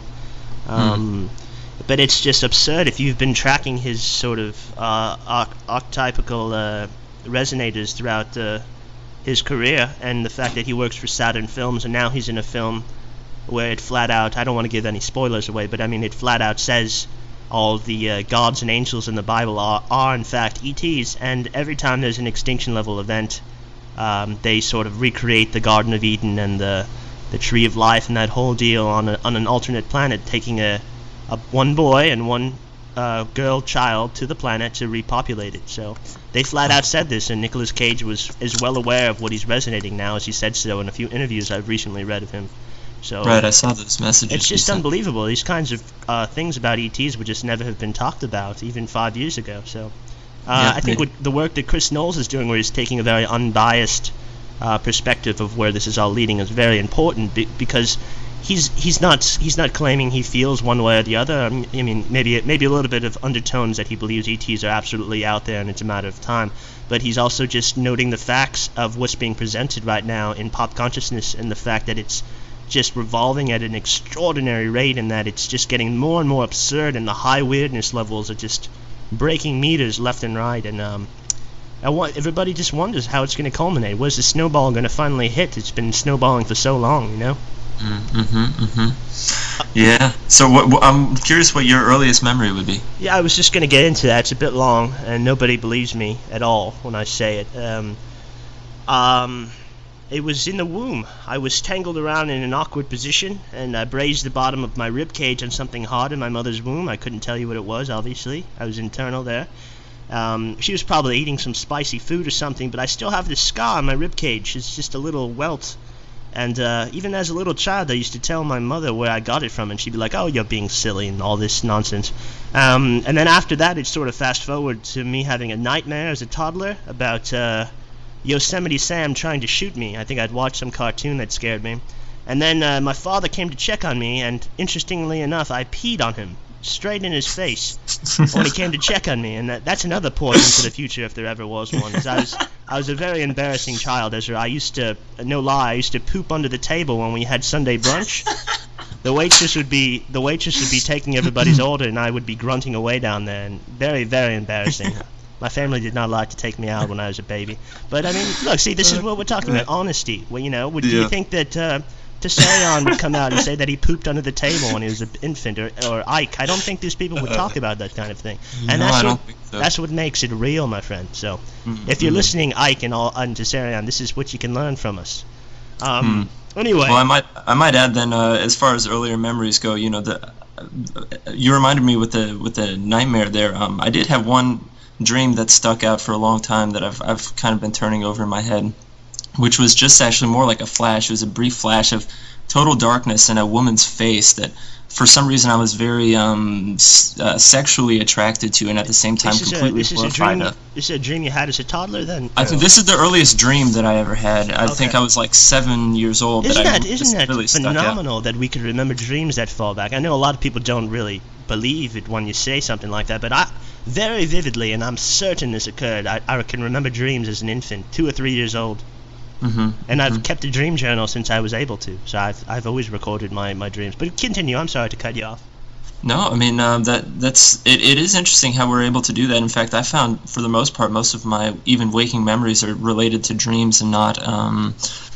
[SPEAKER 1] Um, But it's just absurd. If you've been tracking his sort of uh, arch- archetypical uh, resonators throughout uh, his career, and the fact that he works for Saturn Films, and now he's in a film where it flat out, I don't want to give any spoilers away, but I mean it flat out says all the uh, gods and angels in the Bible are, are in fact E Ts, and every time there's an extinction level event, um, they sort of recreate the Garden of Eden and the the Tree of Life and that whole deal on a, on an alternate planet, taking a, a one boy and one uh, girl child to the planet to repopulate it. So they flat out said this, and Nicolas Cage was is well aware of what he's resonating now, as he said so in a few interviews I've recently read of him. So
[SPEAKER 2] Right, I saw those messages.
[SPEAKER 1] it's
[SPEAKER 2] you
[SPEAKER 1] just
[SPEAKER 2] sent.
[SPEAKER 1] unbelievable. These kinds of uh, things about E Ts would just never have been talked about even five years ago. So uh,
[SPEAKER 2] Yeah,
[SPEAKER 1] I think
[SPEAKER 2] they-
[SPEAKER 1] what the work that Chris Knowles is doing, where he's taking a very unbiased uh, perspective of where this is all leading, is very important be- because he's he's not he's not claiming he feels one way or the other. I mean, I mean maybe maybe a little bit of undertones that he believes E Ts are absolutely out there and it's a matter of time. But he's also just noting the facts of what's being presented right now in pop consciousness, and the fact that it's just revolving at an extraordinary rate, and that it's just getting more and more absurd, and the high weirdness levels are just breaking meters left and right. And um, I want, everybody just wonders how it's going to culminate. Where's the snowball going to finally hit? It's been snowballing for so long, you know?
[SPEAKER 2] Mm-hmm, mm-hmm. Yeah. So what, what, I'm curious what your earliest memory would be.
[SPEAKER 1] Yeah, I was just going to get into that. It's a bit long, and nobody believes me at all when I say it. Um, um, it was in the womb. I was tangled around in an awkward position, and I brazed the bottom of my rib cage on something hard in my mother's womb. I couldn't tell you what it was, obviously. I was internal there. Um, she was probably eating some spicy food or something, but I still have this scar on my rib cage. It's just a little welt. And uh, even as a little child, I used to tell my mother where I got it from, and she'd be like, "Oh, you're being silly," and all this nonsense. Um, and then after that, it sort of fast forward to me having a nightmare as a toddler about uh, Yosemite Sam trying to shoot me. I think I'd watched some cartoon that scared me. And then uh, my father came to check on me, and interestingly enough, I peed on him, straight in his face, when he came to check on me. And that, that's another poison for the future if there ever was one. 'Cause I was I was a very embarrassing child. Ezra. I used to, no lie, I used to poop under the table when we had Sunday brunch. The waitress would be the waitress would be taking everybody's order, and I would be grunting away down there, and very, very embarrassing. My family did not like to take me out when I was a baby. But I mean, look, see, this is what we're talking about, honesty. Well, you know, would
[SPEAKER 2] Yeah.
[SPEAKER 1] do you think that uh, Tessarion would come out and say that he pooped under the table when he was an infant, or, or Ike? I don't think these people would talk about that kind of thing. And
[SPEAKER 2] No,
[SPEAKER 1] that's
[SPEAKER 2] I
[SPEAKER 1] what
[SPEAKER 2] don't think so.
[SPEAKER 1] that's what makes it real, my friend. So,
[SPEAKER 2] Mm,
[SPEAKER 1] if you're
[SPEAKER 2] mm.
[SPEAKER 1] listening, Ike and all and Tessarion, this is what you can learn from us. Um, Anyway,
[SPEAKER 2] Well, I might I might add then, uh, as far as earlier memories go, you know, the uh, you reminded me with the with the nightmare there. Um, I did have one dream that stuck out for a long time that I've I've kind of been turning over in my head, which was just actually more like a flash. It was a brief flash of total darkness and a woman's face that, for some reason, I was very um, s- uh, sexually attracted to, and at the same time
[SPEAKER 1] this is a
[SPEAKER 2] completely
[SPEAKER 1] this is a
[SPEAKER 2] horrified
[SPEAKER 1] dream.
[SPEAKER 2] of.
[SPEAKER 1] This is a dream you had as a toddler, then.
[SPEAKER 2] I think this is the earliest dream that I ever had. I
[SPEAKER 1] Okay.
[SPEAKER 2] think I was like seven years old.
[SPEAKER 1] Isn't
[SPEAKER 2] that I
[SPEAKER 1] that
[SPEAKER 2] just
[SPEAKER 1] isn't that
[SPEAKER 2] really stuck out.
[SPEAKER 1] phenomenal that we could remember dreams that far back? I know a lot of people don't really believe it when you say something like that, but I very vividly, and I'm certain this occurred. I, I can remember dreams as an infant, two or three years old,
[SPEAKER 2] Mm-hmm.
[SPEAKER 1] and I've kept a dream journal since I was able to. So I've I've always recorded my, my dreams. But continue. I'm sorry to cut you off.
[SPEAKER 2] No, I mean um, that that's it, it is interesting how we're able to do that. In fact, I found for the most part most of my even waking memories are related to dreams and not um,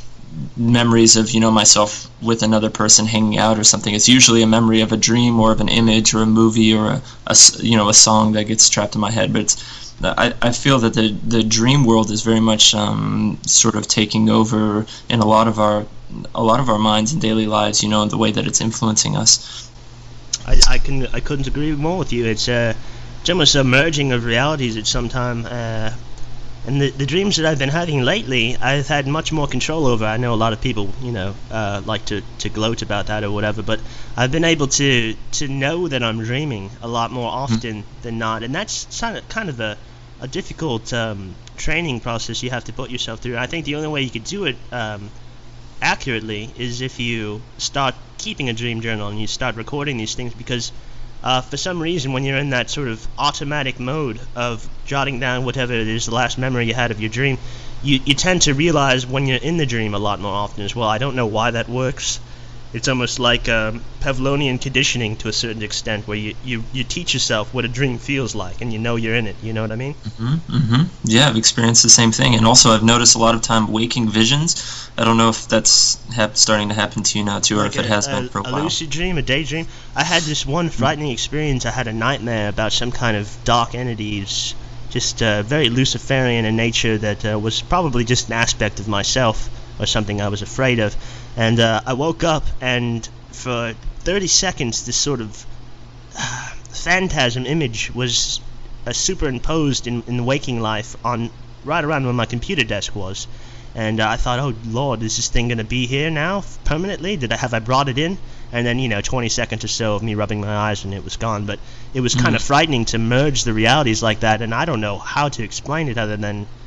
[SPEAKER 2] memories of you know myself with another person hanging out or something. It's usually a memory of a dream or of an image or a movie or a, a s- you know a song that gets trapped in my head. But it's I, I feel that the the dream world is very much um, sort of taking over in a lot of our a lot of our minds and daily lives. You know, in the way that it's influencing us.
[SPEAKER 1] I, I can I couldn't agree more with you. It's uh, it's almost a merging of realities at some time. Uh, and the the dreams that I've been having lately, I've had much more control over. I know a lot of people, you know, uh, like to, to gloat about that or whatever, but I've been able to to know that I'm dreaming a lot more often mm-hmm. than not, and that's kind of kind of a a difficult um, training process you have to put yourself through. I think the only way you could do it um, accurately is if you start keeping a dream journal and you start recording these things, because uh, for some reason when you're in that sort of automatic mode of jotting down whatever it is, the last memory you had of your dream, you, you tend to realize when you're in the dream a lot more often as well. I don't know why that works. It's almost like um, Pavlovian conditioning to a certain extent, where you, you, you teach yourself what a dream feels like, and you know you're in it. You know what I mean?
[SPEAKER 2] Mm-hmm, mm-hmm. Yeah, I've experienced the same thing, and also I've noticed a lot of time waking visions. I don't know if that's hap- starting to happen to you now too, or
[SPEAKER 1] Like
[SPEAKER 2] if it
[SPEAKER 1] a-
[SPEAKER 2] has
[SPEAKER 1] a,
[SPEAKER 2] been for a
[SPEAKER 1] a
[SPEAKER 2] while.
[SPEAKER 1] lucid dream, a daydream. I had this one frightening experience. I had a nightmare about some kind of dark entities, just uh, very Luciferian in nature, that uh, was probably just an aspect of myself or something I was afraid of. And uh, I woke up, and for thirty seconds, this sort of uh, phantasm image was uh, superimposed in, in waking life on right around where my computer desk was. And uh, I thought, oh Lord, is this thing going to be here now permanently? Did I have I brought it in? And then, you know, twenty seconds or so of me rubbing my eyes and it was gone. But it was kind of frightening to merge the realities like that, and I don't know how to explain it other than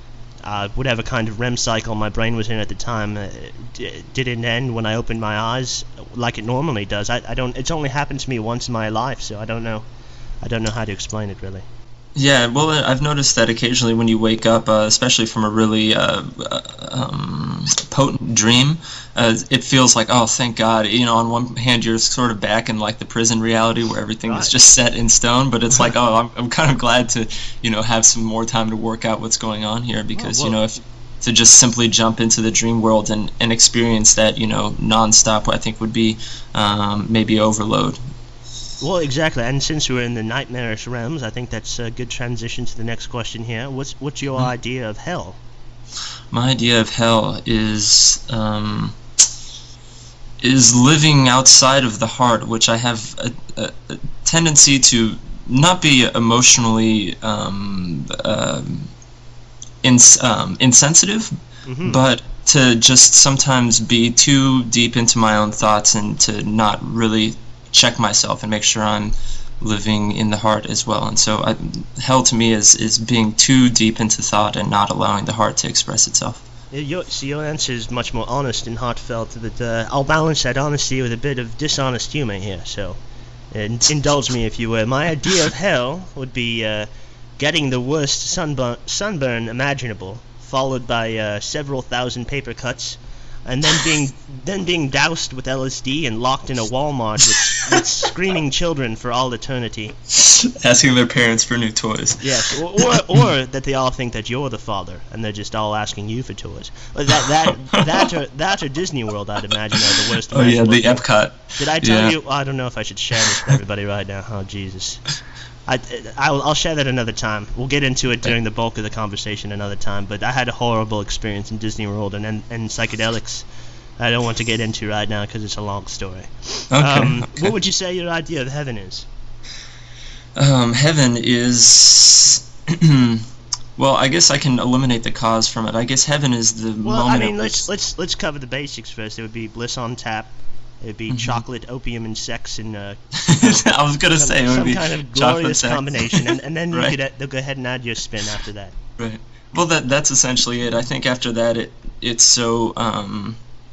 [SPEAKER 1] uh, whatever kind of R E M cycle my brain was in at the time, uh, d- did it end when I opened my eyes like it normally does? I, I don't. It's only happened to me once in my life, so I don't know. I don't know how to explain it really.
[SPEAKER 2] Yeah, well, I've noticed that occasionally when you wake up, uh, especially from a really uh, um, potent dream, uh, it feels like, oh, thank God. You know, on one hand, you're sort of back in like the prison reality where everything
[SPEAKER 1] Right.
[SPEAKER 2] is just set in stone, but it's like, oh, I'm, I'm kind of glad to, you know, have some more time to work out what's going on here, because,
[SPEAKER 1] Oh,
[SPEAKER 2] you
[SPEAKER 1] well-
[SPEAKER 2] know, if to just simply jump into the dream world and, and experience that, you know, nonstop, I think would be um, maybe overload.
[SPEAKER 1] Well, exactly, and since we're in the nightmarish realms, I think that's a good transition to the next question here. What's what's your
[SPEAKER 2] Mhm.
[SPEAKER 1] idea of hell?
[SPEAKER 2] My idea of hell is um, is living outside of the heart, which I have a, a, a tendency to not be emotionally um, um, ins- um, insensitive,
[SPEAKER 1] Mhm.
[SPEAKER 2] but to just sometimes be too deep into my own thoughts and to not really check myself and make sure I'm living in the heart as well. And so I, hell to me is, is being too deep into thought and not allowing the heart to express itself.
[SPEAKER 1] Yeah, Your, so your answer is much more honest and heartfelt, but uh, I'll balance that honesty with a bit of dishonest humor here, so uh, indulge me if you will. My idea of hell would be uh, getting the worst sunburn, sunburn imaginable, followed by uh, several thousand paper cuts, and then being then being doused with L S D and locked in a Walmart with, with screaming children for all eternity.
[SPEAKER 2] Asking their parents for new toys.
[SPEAKER 1] Yes, or, or or that they all think that you're the father and they're just all asking you for toys. But that that that or that or Disney World, I'd imagine, are the worst.
[SPEAKER 2] Oh yeah, the
[SPEAKER 1] imaginable.
[SPEAKER 2] Epcot.
[SPEAKER 1] Did I tell
[SPEAKER 2] yeah.
[SPEAKER 1] you? I don't know if I should share this with everybody right now. Oh Jesus. I, I'll, I'll share that another time. We'll get into it during the bulk of the conversation another time. But I had a horrible experience in Disney World and and, and psychedelics. I don't want to get into right now because it's a long story.
[SPEAKER 2] Okay,
[SPEAKER 1] Um,
[SPEAKER 2] okay.
[SPEAKER 1] What would you say your idea of heaven is?
[SPEAKER 2] Um, heaven is. Well, I guess I can eliminate the cause from it. I guess heaven is the
[SPEAKER 1] Well,
[SPEAKER 2] moment.
[SPEAKER 1] I mean,
[SPEAKER 2] at
[SPEAKER 1] let's
[SPEAKER 2] which-
[SPEAKER 1] let's let's cover the basics first. It would be bliss on tap. It would be
[SPEAKER 2] Mhm.
[SPEAKER 1] chocolate, opium, and sex, and uh,
[SPEAKER 2] I was gonna
[SPEAKER 1] some,
[SPEAKER 2] say it would
[SPEAKER 1] some
[SPEAKER 2] be
[SPEAKER 1] kind of
[SPEAKER 2] chocolate
[SPEAKER 1] glorious
[SPEAKER 2] sex.
[SPEAKER 1] combination, and, and then you
[SPEAKER 2] Right.
[SPEAKER 1] could uh, they'll go ahead and add your spin after that.
[SPEAKER 2] Right. Well, that that's essentially it. I think after that, it it's so um,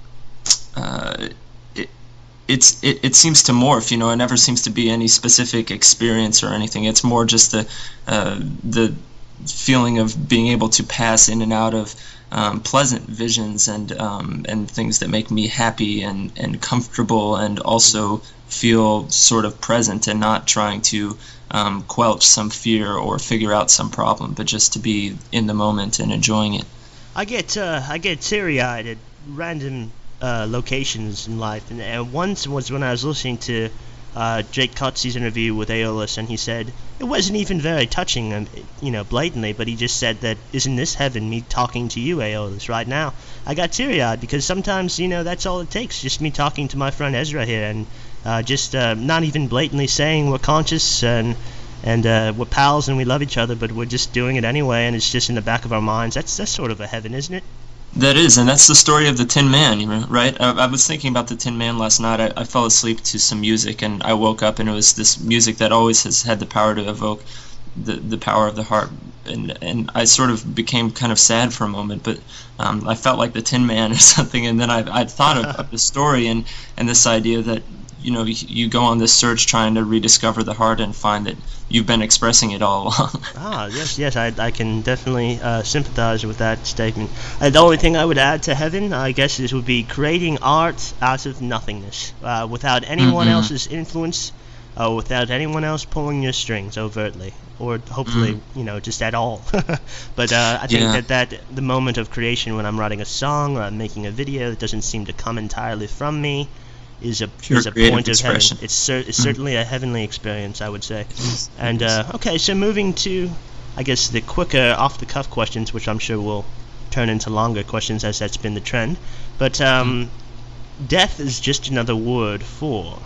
[SPEAKER 2] uh, it it's it, it seems to morph. You know, it never seems to be any specific experience or anything. It's more just the uh, the feeling of being able to pass in and out of um, pleasant visions and um, and things that make me happy and and comfortable, and also feel sort of present and not trying to um, quelch some fear or figure out some problem, but just to be in the moment and enjoying it.
[SPEAKER 1] I get uh, I get teary-eyed at random uh, locations in life, and, and once was when I was listening to uh, Jake Cutsy's interview with Aeolus, and he said it wasn't even very touching, um, you know, blatantly, but he just said that, isn't this heaven, me talking to you, Aeolus, right now? I got teary-eyed because sometimes, you know, that's all it takes, just me talking to my friend Ezra here, and uh, just uh, not even blatantly saying we're conscious and and uh, we're pals and we love each other, but we're just doing it anyway, and it's just in the back of our minds. That's that's sort of a heaven, isn't it?
[SPEAKER 2] That is, and that's the story of the Tin Man, you know, right? I, I was thinking about the Tin Man last night. I, I fell asleep to some music, and I woke up, and it was this music that always has had the power to evoke the the power of the heart. And and I sort of became kind of sad for a moment, but um, I felt like the Tin Man or something. And then I I thought of, of the story and, and this idea that, you know, you, you go on this search trying to rediscover the heart and find that you've been expressing it all along.
[SPEAKER 1] Ah, yes, yes, I, I can definitely uh, sympathize with that statement. Uh, the only thing I would add to heaven, I guess, is would be creating art out of nothingness, uh, without anyone
[SPEAKER 2] Mhm.
[SPEAKER 1] else's influence, uh, without anyone else pulling your strings overtly, or hopefully, you know, just at all. But uh, I think
[SPEAKER 2] Yeah.
[SPEAKER 1] that, that the moment of creation when I'm writing a song or I'm making a video that doesn't seem to come entirely from me is a
[SPEAKER 2] Pure
[SPEAKER 1] is a
[SPEAKER 2] creative
[SPEAKER 1] point of heaven.
[SPEAKER 2] expression.
[SPEAKER 1] It's, cer- it's
[SPEAKER 2] Mhm.
[SPEAKER 1] certainly a heavenly experience, I would say.
[SPEAKER 2] Yes,
[SPEAKER 1] And
[SPEAKER 2] yes.
[SPEAKER 1] uh, okay, so moving to, I guess, the quicker off-the-cuff questions, which I'm sure will turn into longer questions as that's been the trend. But um, death is just another word for.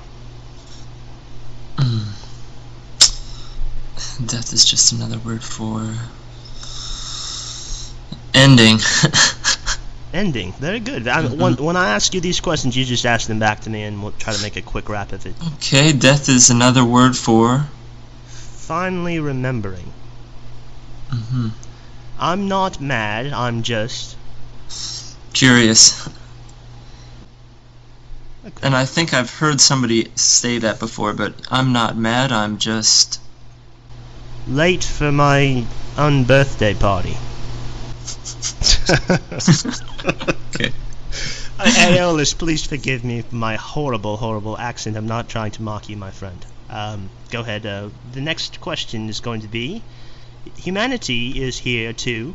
[SPEAKER 2] Death is just another word for ending.
[SPEAKER 1] Ending. Very good. I,
[SPEAKER 2] Mhm.
[SPEAKER 1] when, when I ask you these questions, you just ask them back to me, and we'll try to make a quick wrap of it.
[SPEAKER 2] Okay, death is another word for.
[SPEAKER 1] Finally remembering.
[SPEAKER 2] hmm
[SPEAKER 1] I'm not mad, I'm just...
[SPEAKER 2] curious.
[SPEAKER 1] Okay.
[SPEAKER 2] And I think I've heard somebody say that before, but I'm not mad, I'm just...
[SPEAKER 1] late for my unbirthday party.
[SPEAKER 2] Okay.
[SPEAKER 1] Aeolus, please forgive me for my horrible, horrible accent. I'm not trying to mock you, my friend. Um, go ahead. Uh, the next question is going to be, humanity is here to...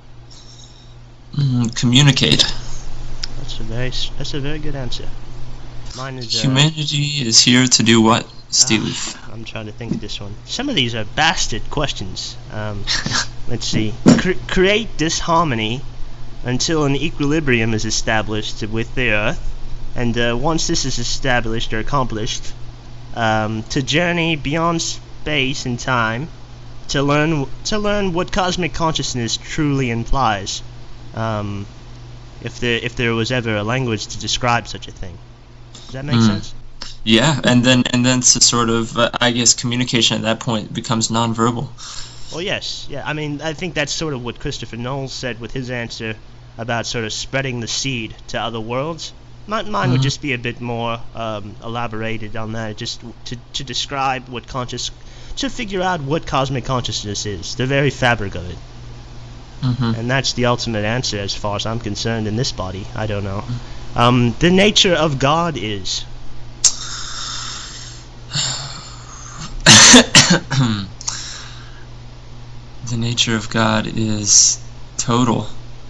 [SPEAKER 2] Mm, communicate.
[SPEAKER 1] That's a very, that's a very good answer. Mine is... Uh,
[SPEAKER 2] Humanity is here to do what, Steve?
[SPEAKER 1] Uh, I'm trying to think of this one. Some of these are bastard questions. Um, let's see. Cre- create disharmony until an equilibrium is established with the Earth, and uh, once this is established or accomplished, um, to journey beyond space and time to learn to learn what cosmic consciousness truly implies. Um, if there if there was ever a language to describe such a thing, does that make
[SPEAKER 2] Mm.
[SPEAKER 1] sense?
[SPEAKER 2] Yeah, and then and then to sort of, uh, I guess, communication at that point becomes nonverbal.
[SPEAKER 1] Well, yes, yeah. I mean, I think that's sort of what Christopher Knowles said with his answer about sort of spreading the seed to other worlds. Mine, mine would
[SPEAKER 2] Mhm.
[SPEAKER 1] just be a bit more um, elaborated on that, just to to describe what conscious, to figure out what cosmic consciousness is, the very fabric of it,
[SPEAKER 2] hmm
[SPEAKER 1] and that's the ultimate answer as far as I'm concerned in this body. I don't know. Um, the nature of God is.
[SPEAKER 2] The nature of God is total.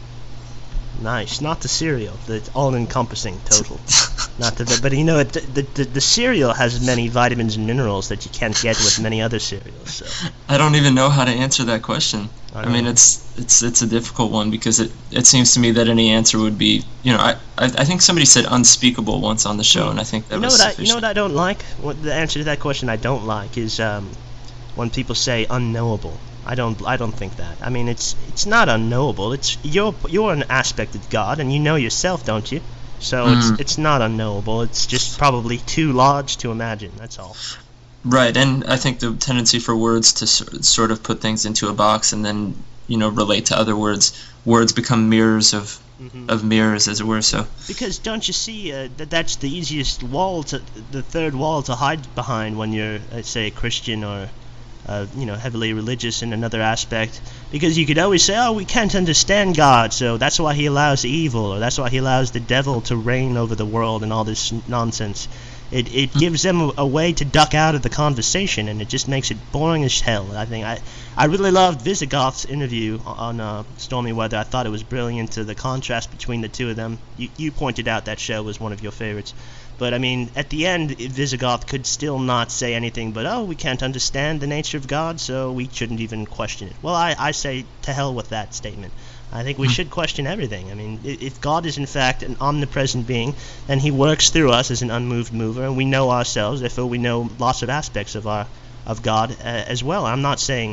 [SPEAKER 1] Nice, not the cereal, the all-encompassing total. Not the, but you know, it, the, the the cereal has many vitamins and minerals that you can't get with many other cereals. So
[SPEAKER 2] I don't even know how to answer that question.
[SPEAKER 1] I
[SPEAKER 2] I, mean,
[SPEAKER 1] know.
[SPEAKER 2] it's it's it's a difficult one because it, it seems to me that any answer would be, you know, I I, I think somebody said unspeakable once on the show, and I think that
[SPEAKER 1] you know
[SPEAKER 2] was
[SPEAKER 1] what I,
[SPEAKER 2] sufficient.
[SPEAKER 1] you know what I don't like. What the answer to that question I don't like is um, when people say unknowable. I don't I don't think that. I mean, it's it's not unknowable. It's you're you're an aspect of God, and you know yourself, don't you? So
[SPEAKER 2] Mm.
[SPEAKER 1] it's it's not unknowable. It's just probably too large to imagine. That's all.
[SPEAKER 2] Right, and I think the tendency for words to sor- sort of put things into a box and then, you know, relate to other words. Words become mirrors of
[SPEAKER 1] Mhm.
[SPEAKER 2] of mirrors, as it were. So
[SPEAKER 1] Because don't you see uh, that that's the easiest wall to the third wall to hide behind when you're, uh, say, a Christian or uh, you know, heavily religious in another aspect. Because you could always say, oh, we can't understand God, so that's why he allows evil, or that's why he allows the devil to reign over the world and all this n- nonsense. It it gives them a, a way to duck out of the conversation, and it just makes it boring as hell. I think I I really loved Visigoth's interview on uh, Stormy Weather. I thought it was brilliant, to the contrast between the two of them. You you pointed out that show was one of your favorites. But I mean, at the end, Visigoth could still not say anything but, oh, we can't understand the nature of God, so we shouldn't even question it. Well, I, I say to hell with that statement. I think we should question everything. I mean, i- if God is in fact an omnipresent being, then he works through us as an unmoved mover, and we know ourselves, therefore we know lots of aspects of our of God uh, as well. I'm not saying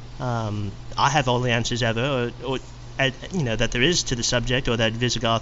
[SPEAKER 1] um, I have all the answers ever, or, or uh, you know, that there is to the subject, or that Visigoth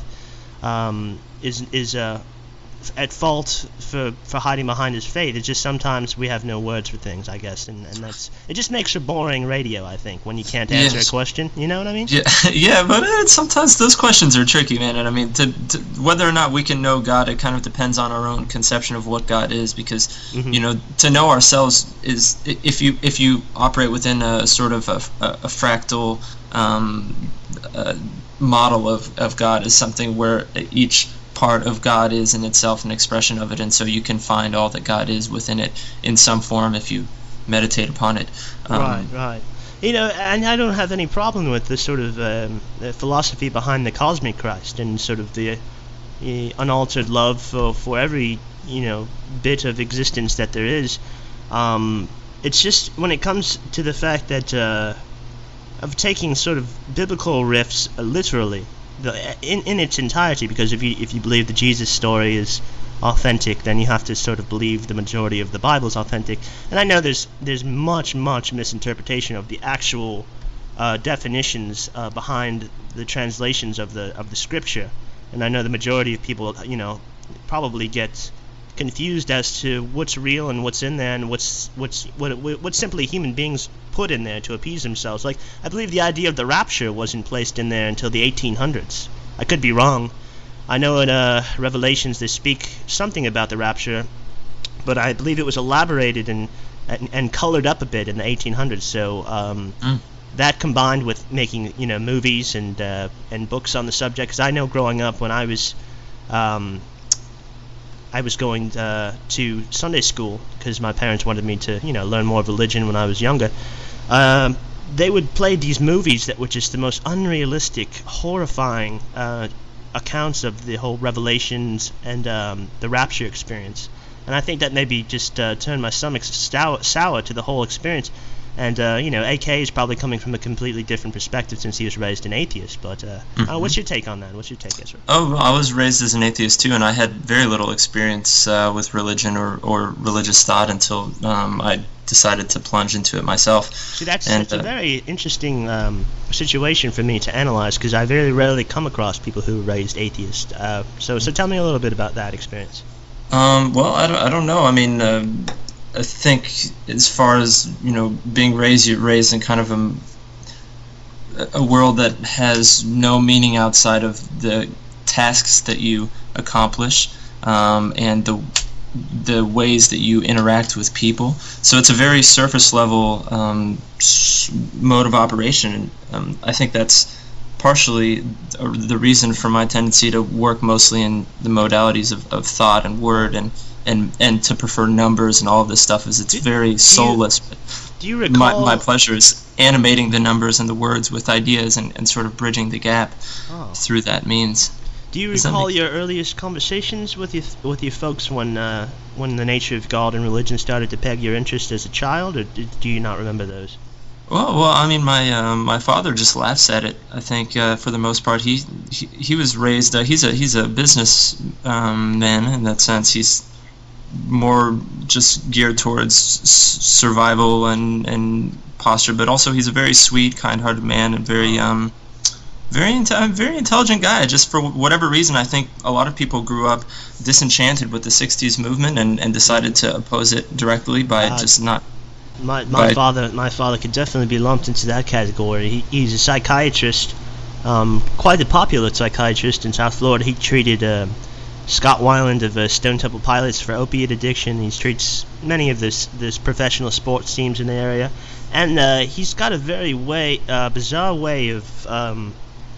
[SPEAKER 1] um, is is uh, at fault for, for hiding behind his faith. It's just sometimes we have no words for things, I guess, and, and that's it. Just makes for boring radio, I think, when you can't answer
[SPEAKER 2] Yes.
[SPEAKER 1] a question. You know what I mean?
[SPEAKER 2] yeah, yeah, but uh, sometimes those questions are tricky, man. And I mean, to, to, whether or not we can know God, it kind of depends on our own conception of what God is. Because
[SPEAKER 1] Mhm.
[SPEAKER 2] you know, to know ourselves is i- if you if you operate within a sort of a, a, a fractal um, uh, model of, of God is something where each part of God is in itself an expression of it, and so you can find all that God is within it in some form if you meditate upon it. Um,
[SPEAKER 1] Right, right. You know, and I don't have any problem with the sort of um, the philosophy behind the cosmic Christ and sort of the, the unaltered love for, for every, you know, bit of existence that there is. Um, it's just when it comes to the fact that uh, of taking sort of biblical riffs uh, literally, the, in in its entirety. Because if you if you believe the Jesus story is authentic, then you have to sort of believe the majority of the Bible is authentic. And I know there's there's much much misinterpretation of the actual uh, definitions uh, behind the translations of the of the scripture. And I know the majority of people, you know, probably get confused as to what's real and what's in there, and what's what's what what, what simply human beings put in there to appease themselves. Like, I believe the idea of the rapture wasn't placed in there until the eighteen hundreds. I could be wrong. I know in uh, Revelations they speak something about the rapture, but I believe it was elaborated and and, and colored up a bit in the eighteen hundreds. So um, mm. that combined with making, you know, movies and uh, and books on the subject, because I know growing up when I was um, I was going uh, to Sunday school because my parents wanted me to, you know, learn more of religion when I was younger. Um, they would play these movies that were just the most unrealistic, horrifying uh, accounts of the whole Revelations and um, the rapture experience. And I think that maybe just uh, turned my stomach sour, sour to the whole experience. And, uh, you know, A K is probably coming from a completely different perspective since he was raised an atheist. But uh, mm-hmm. uh, what's your take on that? What's your take, Ezra?
[SPEAKER 2] Oh, well, I was raised as an atheist, too, and I had very little experience uh, with religion or, or religious thought until um, I decided to plunge into it myself.
[SPEAKER 1] See, that's,
[SPEAKER 2] and,
[SPEAKER 1] that's a
[SPEAKER 2] uh,
[SPEAKER 1] very interesting um, situation for me to analyze, because I very rarely come across people who are raised atheist. Uh, so, so tell me a little bit about that experience.
[SPEAKER 2] Um, well, I don't, I don't know. I mean... Uh, I think as far as, you know, being raised, you're raised in kind of a, a world that has no meaning outside of the tasks that you accomplish um, and the the ways that you interact with people. So it's a very surface level um, mode of operation. Um, I think that's partially the reason for my tendency to work mostly in the modalities of, of thought and word and And, and to prefer numbers and all of this stuff is it's
[SPEAKER 1] do,
[SPEAKER 2] very
[SPEAKER 1] do
[SPEAKER 2] soulless.
[SPEAKER 1] You, do you recall...
[SPEAKER 2] My, my pleasure is animating the numbers and the words with ideas and, and sort of bridging the gap oh. through that means.
[SPEAKER 1] Do you
[SPEAKER 2] Does
[SPEAKER 1] recall
[SPEAKER 2] make...
[SPEAKER 1] your earliest conversations with your with your folks when uh, when the nature of God and religion started to peg your interest as a child, or do you not remember those?
[SPEAKER 2] Well, well, I mean, my um, my father just laughs at it. I think uh, for the most part, he he, he was raised. Uh, he's a he's a business um, man in that sense. He's more just geared towards s- survival and, and posture, but also he's a very sweet, kind-hearted man and very um very inte- very intelligent guy. Just for whatever reason, I think a lot of people grew up disenchanted with the sixties movement and, and decided to oppose it directly by uh, just not.
[SPEAKER 1] My my by, father my father could definitely be lumped into that category. He, he's a psychiatrist, um, quite a popular psychiatrist in South Florida. He treated. Uh, Scott Weiland of uh, Stone Temple Pilots for opiate addiction. He treats many of this this professional sports teams in the area, and uh, he's got a very way uh, bizarre way of um,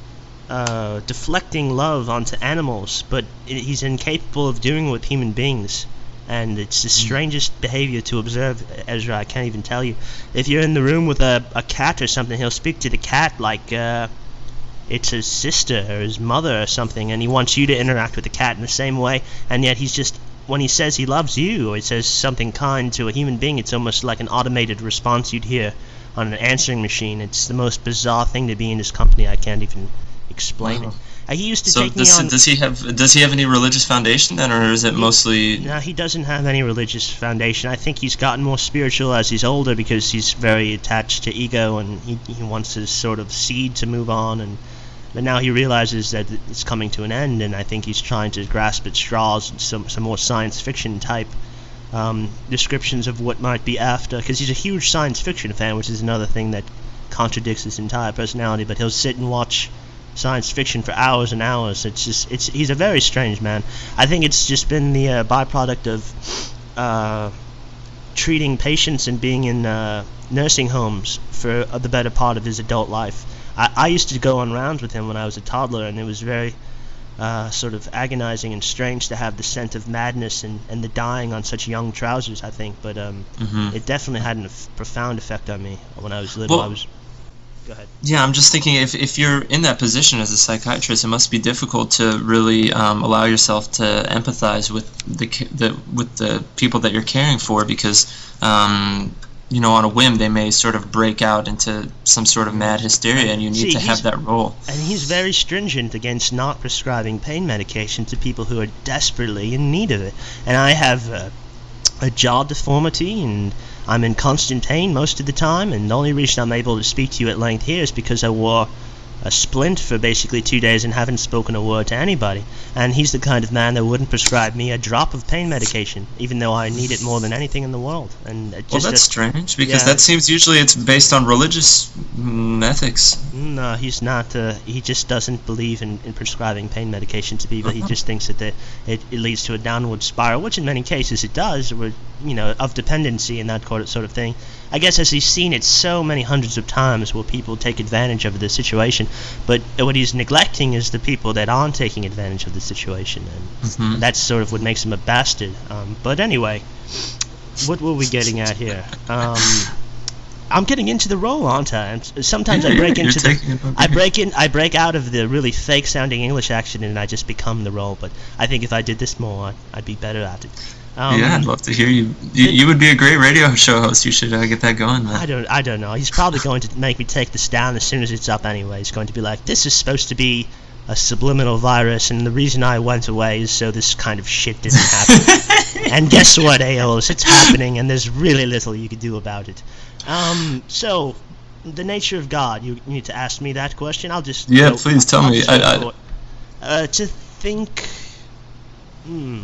[SPEAKER 1] uh, deflecting love onto animals, but he's incapable of doing it with human beings. And it's the strangest behavior to observe, Ezra. I can't even tell you. If you're in the room with a, a cat or something, he'll speak to the cat like. Uh, it's his sister or his mother or something, and he wants you to interact with the cat in the same way, and yet he's just, when he says he loves you or he says something kind to a human being, it's almost like an automated response you'd hear on an answering machine. It's the most bizarre thing to be in his company. I can't even explain wow. it. Uh, he used to
[SPEAKER 2] so
[SPEAKER 1] take
[SPEAKER 2] does,
[SPEAKER 1] me on...
[SPEAKER 2] does he have does he have any religious foundation then, or is it
[SPEAKER 1] he,
[SPEAKER 2] mostly...
[SPEAKER 1] No, he doesn't have any religious foundation. I think he's gotten more spiritual as he's older because he's very attached to ego, and he, he wants his sort of seed to move on, and but now he realizes that it's coming to an end, and I think he's trying to grasp at straws and some, some more science fiction type um, descriptions of what might be after, because he's a huge science fiction fan, which is another thing that contradicts his entire personality, but he'll sit and watch science fiction for hours and hours. It's just, it's he's a very strange man. I think it's just been the uh, byproduct of uh, treating patients and being in uh, nursing homes for the better part of his adult life. I, I used to go on rounds with him when I was a toddler, and it was very uh, sort of agonizing and strange to have the scent of madness and, and the dying on such young trousers, I think. But um, mm-hmm. it definitely had a f- profound effect on me when I was little.
[SPEAKER 2] Well,
[SPEAKER 1] I was. Go ahead.
[SPEAKER 2] Yeah, I'm just thinking if if you're in that position as a psychiatrist, it must be difficult to really um, allow yourself to empathize with the, the with the people that you're caring for, because um, you know, on a whim they may sort of break out into some sort of mad hysteria, and you need
[SPEAKER 1] See,
[SPEAKER 2] to have that role.
[SPEAKER 1] And he's very stringent against not prescribing pain medication to people who are desperately in need of it. And I have a, a jaw deformity, and I'm in constant pain most of the time, and the only reason I'm able to speak to you at length here is because I wore a splint for basically two days and haven't spoken a word to anybody. And he's the kind of man that wouldn't prescribe me a drop of pain medication, even though I need it more than anything in the world. And it just,
[SPEAKER 2] well, that's
[SPEAKER 1] uh,
[SPEAKER 2] strange, because
[SPEAKER 1] yeah.
[SPEAKER 2] that seems usually it's based on religious mm, ethics.
[SPEAKER 1] No, he's not. Uh, he just doesn't believe in, in prescribing pain medication to people. Uh-huh. He just thinks that the, it, it leads to a downward spiral, which in many cases it does, or, you know, of dependency and that sort of thing. I guess as he's seen it so many hundreds of times where people take advantage of the situation, but what he's neglecting is the people that aren't taking advantage of the situation, and mm-hmm. that's sort of what makes him a bastard. Um, but anyway, what were we getting at here? Um, I'm getting into the role, aren't I? And sometimes
[SPEAKER 2] yeah,
[SPEAKER 1] I break
[SPEAKER 2] you're
[SPEAKER 1] into the,
[SPEAKER 2] it
[SPEAKER 1] I break in, I break out of the really fake-sounding English accent, and I just become the role. But I think if I did this more, I'd, I'd be better at it. Um,
[SPEAKER 2] yeah, I'd love to hear you. You, you would be a great radio show host. You should uh, get that going, man.
[SPEAKER 1] I don't, I don't know. He's probably going to make me take this down as soon as it's up anyway. He's going to be like, this is supposed to be a subliminal virus, and the reason I went away is so this kind of shit didn't happen. And guess what, A O L? It's happening, and there's really little you can do about it. Um, so, the nature of God, you, you need to ask me that question. I'll just...
[SPEAKER 2] Yeah,
[SPEAKER 1] go,
[SPEAKER 2] please tell
[SPEAKER 1] I'll
[SPEAKER 2] me. I, I,
[SPEAKER 1] uh, to think... Hmm...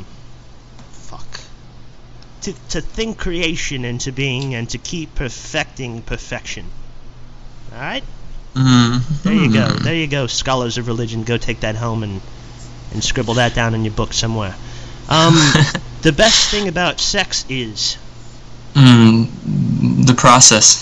[SPEAKER 1] To, to think creation into being and to keep perfecting perfection. Alright?
[SPEAKER 2] Mm-hmm.
[SPEAKER 1] There you go. There you go, scholars of religion. Go take that home and, and scribble that down in your book somewhere. Um, the best thing about sex is...
[SPEAKER 2] Mm, the process.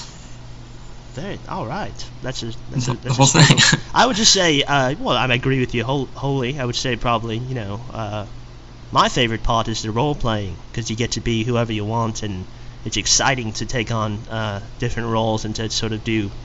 [SPEAKER 1] Very, all right. That's a, that's a,
[SPEAKER 2] The
[SPEAKER 1] that's
[SPEAKER 2] whole
[SPEAKER 1] a
[SPEAKER 2] thing.
[SPEAKER 1] I would just say, uh, well, I agree with you whole, wholly. I would say probably, you know... Uh, my favorite part is the role-playing, because you get to be whoever you want, and it's exciting to take on uh, different roles and to sort of do,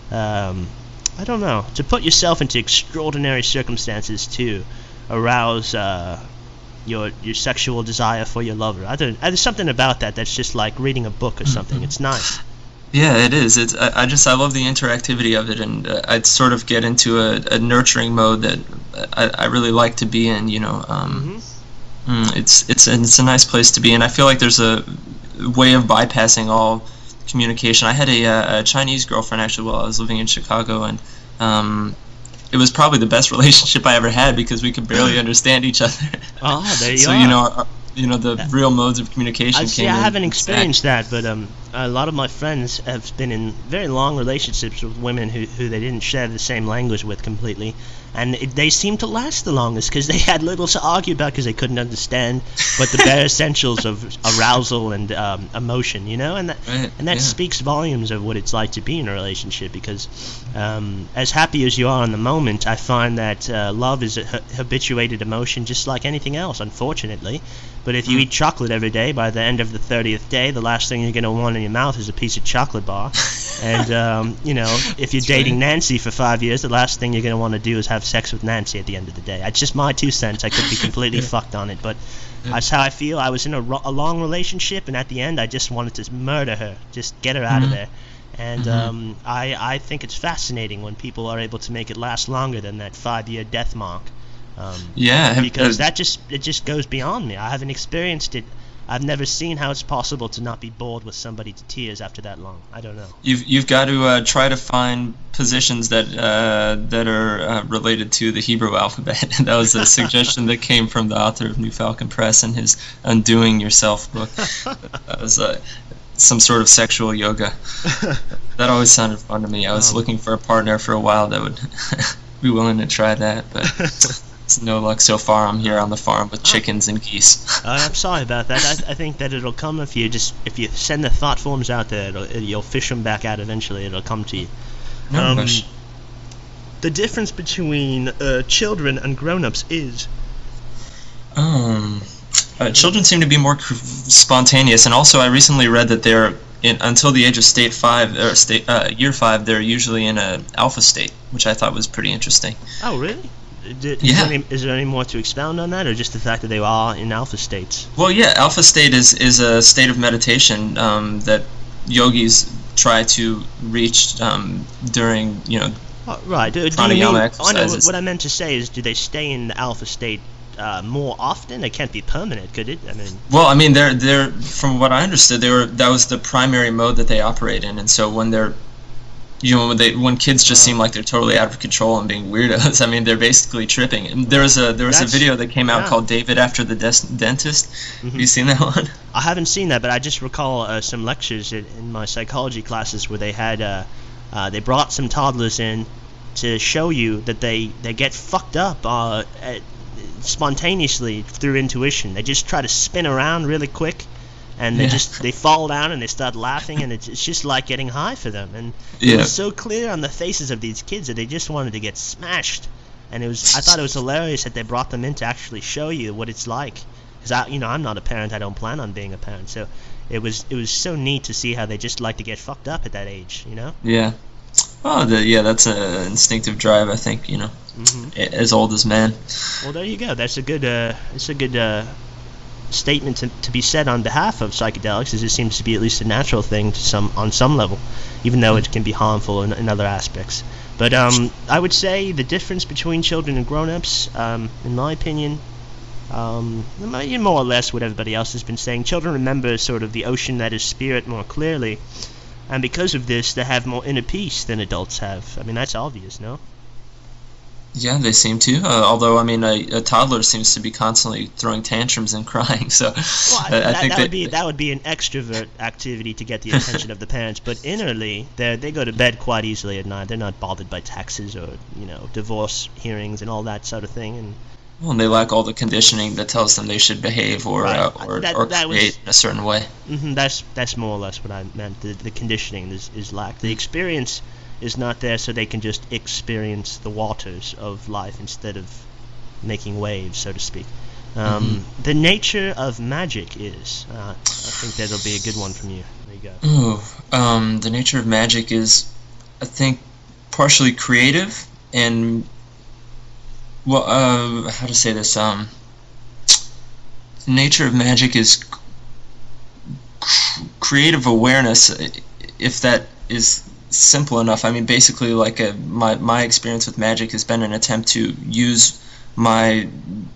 [SPEAKER 1] um, I don't know, to put yourself into extraordinary circumstances to arouse uh, your your sexual desire for your lover. I don't, there's something about that that's just like reading a book or something. It's nice.
[SPEAKER 2] Yeah, it is. It's I, I just I love the interactivity of it, and uh, I'd sort of get into a, a nurturing mode that I, I really like to be in. You know. Um, mm-hmm. Mm, it's it's it's a nice place to be, and I feel like there's a way of bypassing all communication. I had a, a Chinese girlfriend actually while I was living in Chicago, and um, it was probably the best relationship I ever had because we could barely understand each other.
[SPEAKER 1] Oh, there you
[SPEAKER 2] so,
[SPEAKER 1] are.
[SPEAKER 2] So you know, our, you know the real modes of communication
[SPEAKER 1] I
[SPEAKER 2] came
[SPEAKER 1] see,
[SPEAKER 2] in.
[SPEAKER 1] I haven't experienced that, but um, a lot of my friends have been in very long relationships with women who who they didn't share the same language with completely. And it, they seemed to last the longest because they had little to argue about because they couldn't understand but the bare essentials of arousal and um, emotion, you know? And that,
[SPEAKER 2] right,
[SPEAKER 1] and that
[SPEAKER 2] yeah.
[SPEAKER 1] speaks volumes of what it's like to be in a relationship because um, as happy as you are in the moment, I find that uh, love is a habituated emotion just like anything else, unfortunately. But if you eat chocolate every day, by the end of the thirtieth day, the last thing you're going to want in your mouth is a piece of chocolate bar. And, um, you know, if you're dating Nancy for five years, the last thing you're going to want to do is have sex with Nancy at the end of the day. It's just my two cents. I could be completely yeah. fucked on it, but yeah. that's how I feel. I was in a, ro- a long relationship, and at the end, I just wanted to murder her, just get her out
[SPEAKER 2] mm-hmm.
[SPEAKER 1] of there. And
[SPEAKER 2] mm-hmm.
[SPEAKER 1] um, I, I think it's fascinating when people are able to make it last longer than that five-year death mark. Um,
[SPEAKER 2] yeah,
[SPEAKER 1] because that just it just goes beyond me. I haven't experienced it. I've never seen how it's possible to not be bored with somebody to tears after that long. I don't know.
[SPEAKER 2] You've you've got to uh, try to find positions that uh, that are uh, related to the Hebrew alphabet. That was a suggestion that came from the author of New Falcon Press in his Undoing Yourself book. That was uh, some sort of sexual yoga. That always sounded fun to me. I was um, looking for a partner for a while that would be willing to try that, but. It's no luck so far. I'm here on the farm with chickens and geese.
[SPEAKER 1] uh, I'm sorry about that. I, I think that it'll come if you just if you send the thought forms out there. It'll, it, you'll fish them back out eventually. It'll come to you.
[SPEAKER 2] No
[SPEAKER 1] um,
[SPEAKER 2] wish.
[SPEAKER 1] The difference between uh, children and grown-ups is.
[SPEAKER 2] Um, uh, children seem to be more cr- spontaneous, and also I recently read that they're in until the age of state five or state uh, year five. They're usually in a alpha state, which I thought was pretty interesting.
[SPEAKER 1] Oh, really? Is,
[SPEAKER 2] yeah.
[SPEAKER 1] there any, is there any more to expound on that, or just the fact that they are in alpha states?
[SPEAKER 2] Well, yeah, alpha state is, is a state of meditation um, that yogis try to reach um, during, you know,
[SPEAKER 1] oh, right. Do, do
[SPEAKER 2] pranayama
[SPEAKER 1] you mean,
[SPEAKER 2] exercises.
[SPEAKER 1] I know, what I meant to say is, do they stay in the alpha state uh, more often? It can't be permanent, could it? I mean.
[SPEAKER 2] Well, I mean, they're they're from what I understood, they were that was the primary mode that they operate in, and so when they're you know, when they when kids just seem like they're totally out of control and being weirdos. I mean, they're basically tripping. And there was a there was
[SPEAKER 1] That's,
[SPEAKER 2] a video that came out
[SPEAKER 1] yeah.
[SPEAKER 2] called David After the Des- Dentist.
[SPEAKER 1] Mm-hmm.
[SPEAKER 2] Have you seen that one?
[SPEAKER 1] I haven't seen that, but I just recall uh, some lectures in, in my psychology classes where they had uh, uh, they brought some toddlers in to show you that they, they get fucked up uh, at, spontaneously through intuition. They just try to spin around really quick, and they
[SPEAKER 2] Yeah.
[SPEAKER 1] just they fall down and they start laughing, and it's, it's just like getting high for them. And
[SPEAKER 2] Yeah.
[SPEAKER 1] it was so clear on the faces of these kids that they just wanted to get smashed. And it was I thought it was hilarious that they brought them in to actually show you what it's like. Because I, you know, I'm not a parent. I don't plan on being a parent. So it was it was so neat to see how they just like to get fucked up at that age. You know.
[SPEAKER 2] Yeah. Oh, the, yeah, that's an instinctive drive, I think, you know,
[SPEAKER 1] Mm-hmm.
[SPEAKER 2] as old as man.
[SPEAKER 1] Well, there you go. That's a good uh, it's a good uh, statement to, to be said on behalf of psychedelics, as it seems to be at least a natural thing to some on some level, even though it can be harmful in, in other aspects. But um, I would say the difference between children and grown-ups, um, in my opinion, um, more or less what everybody else has been saying. Children remember sort of the ocean that is spirit more clearly, and because of this, they have more inner peace than adults have. I mean, that's obvious, no?
[SPEAKER 2] Yeah, they seem to. Uh, although, I mean, a, a toddler seems to be constantly throwing tantrums and crying. So,
[SPEAKER 1] Well,
[SPEAKER 2] I, I
[SPEAKER 1] that,
[SPEAKER 2] think
[SPEAKER 1] that
[SPEAKER 2] that
[SPEAKER 1] would be that would be an extrovert activity to get the attention of the parents. But innerly, they they go to bed quite easily at night. They're not bothered by taxes or you know divorce hearings and all that sort of thing. And
[SPEAKER 2] well, and they lack all the conditioning that tells them they should behave or
[SPEAKER 1] Right.
[SPEAKER 2] uh, or,
[SPEAKER 1] That-
[SPEAKER 2] or
[SPEAKER 1] that was-
[SPEAKER 2] create in a certain way.
[SPEAKER 1] hmm that's that's more or less what I meant. The the conditioning is is lacked. The experience is not there, so they can just experience the waters of life instead of making waves, so to speak. Um,
[SPEAKER 2] Mm-hmm.
[SPEAKER 1] The nature of magic is. Uh, I think that'll be a good one from you. There you go.
[SPEAKER 2] Ooh, um, the nature of magic is, I think, partially creative and, well, uh, how to say this? Um, the nature of magic is c- creative awareness, if that is simple enough. I mean, basically, like a, my my experience with magic has been an attempt to use my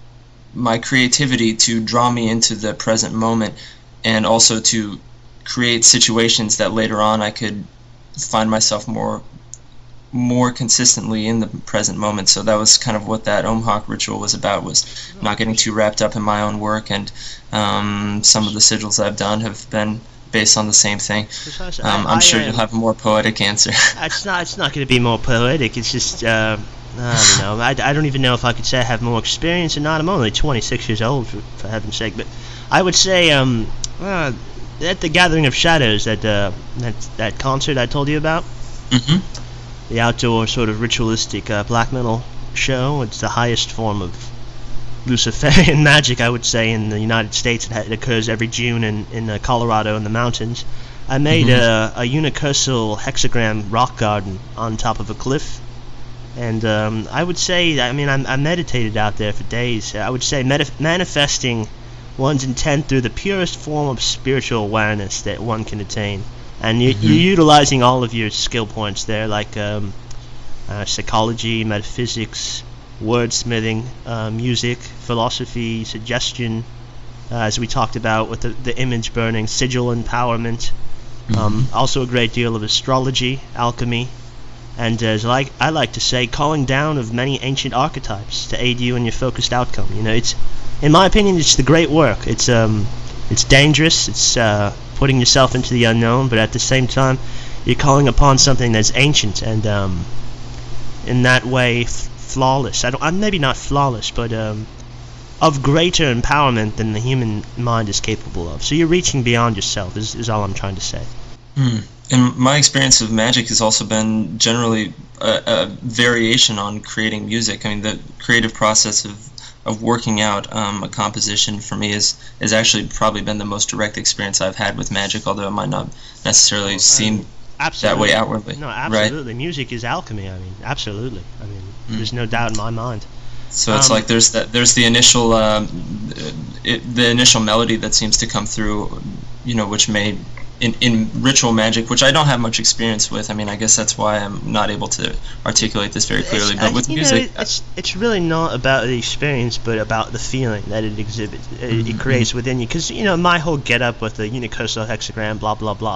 [SPEAKER 2] my creativity to draw me into the present moment, and also to create situations that later on I could find myself more more consistently in the present moment. So that was kind of what that Om Hawk ritual was about, was not getting too wrapped up in my own work, and um, some of the sigils I've done have been based on the same thing.
[SPEAKER 1] Precisely.
[SPEAKER 2] Um,
[SPEAKER 1] I-
[SPEAKER 2] I'm
[SPEAKER 1] I,
[SPEAKER 2] sure
[SPEAKER 1] uh,
[SPEAKER 2] you'll have a more poetic answer.
[SPEAKER 1] It's not. It's not going to be more poetic. It's just. Uh, I don't know. I, I don't even know if I could say I have more experience or not. I'm only twenty-six years old, for, for heaven's sake. But I would say, um, uh, at the Gathering of Shadows, that uh, that that concert I told you about,
[SPEAKER 2] hmm
[SPEAKER 1] the outdoor sort of ritualistic uh, black metal show. It's the highest form of Luciferian magic, I would say, in the United States. It, ha- it occurs every June in in uh, Colorado in the mountains. I made
[SPEAKER 2] Mhm.
[SPEAKER 1] a, a unicursal hexagram rock garden on top of a cliff, and um, I would say, I mean, I, I meditated out there for days. I would say meta- manifesting one's intent through the purest form of spiritual awareness that one can attain, and you,
[SPEAKER 2] Mhm.
[SPEAKER 1] you're utilizing all of your skill points there, like um, uh, psychology, metaphysics, wordsmithing, uh, music, philosophy, suggestion, uh, as we talked about with the, the image burning, sigil empowerment, um, also a great deal of astrology, alchemy, and as like I like to say, calling down of many ancient archetypes to aid you in your focused outcome. You know, it's, in my opinion, it's the great work. It's um, it's dangerous. It's uh, putting yourself into the unknown, but at the same time, you're calling upon something that's ancient and um, in that way f- flawless. I don't, I'm maybe not flawless, but um, of greater empowerment than the human mind is capable of. So you're reaching beyond yourself. Is is all I'm trying to say.
[SPEAKER 2] Hmm. And my experience of magic has also been generally a, a variation on creating music. I mean, the creative process of of working out um, a composition for me is is actually probably been the most direct experience I've had with magic, although it might not necessarily seem that way outwardly.
[SPEAKER 1] No,
[SPEAKER 2] Right?
[SPEAKER 1] absolutely. Music is alchemy. I mean, absolutely. I mean,
[SPEAKER 2] Mm.
[SPEAKER 1] there's no doubt in my mind.
[SPEAKER 2] So it's
[SPEAKER 1] Um,
[SPEAKER 2] like there's that there's the initial um, it, the initial melody that seems to come through, you know, which may in, in ritual magic, which I don't have much experience with. I mean, I guess that's why I'm not able to articulate this very clearly.
[SPEAKER 1] It's,
[SPEAKER 2] But
[SPEAKER 1] uh,
[SPEAKER 2] with
[SPEAKER 1] you
[SPEAKER 2] music,
[SPEAKER 1] know, it's it's really not about the experience, but about the feeling that it exhibits, it, it
[SPEAKER 2] Mhm.
[SPEAKER 1] creates within you. Because you know, my whole get up with the unicursal hexagram, blah blah blah,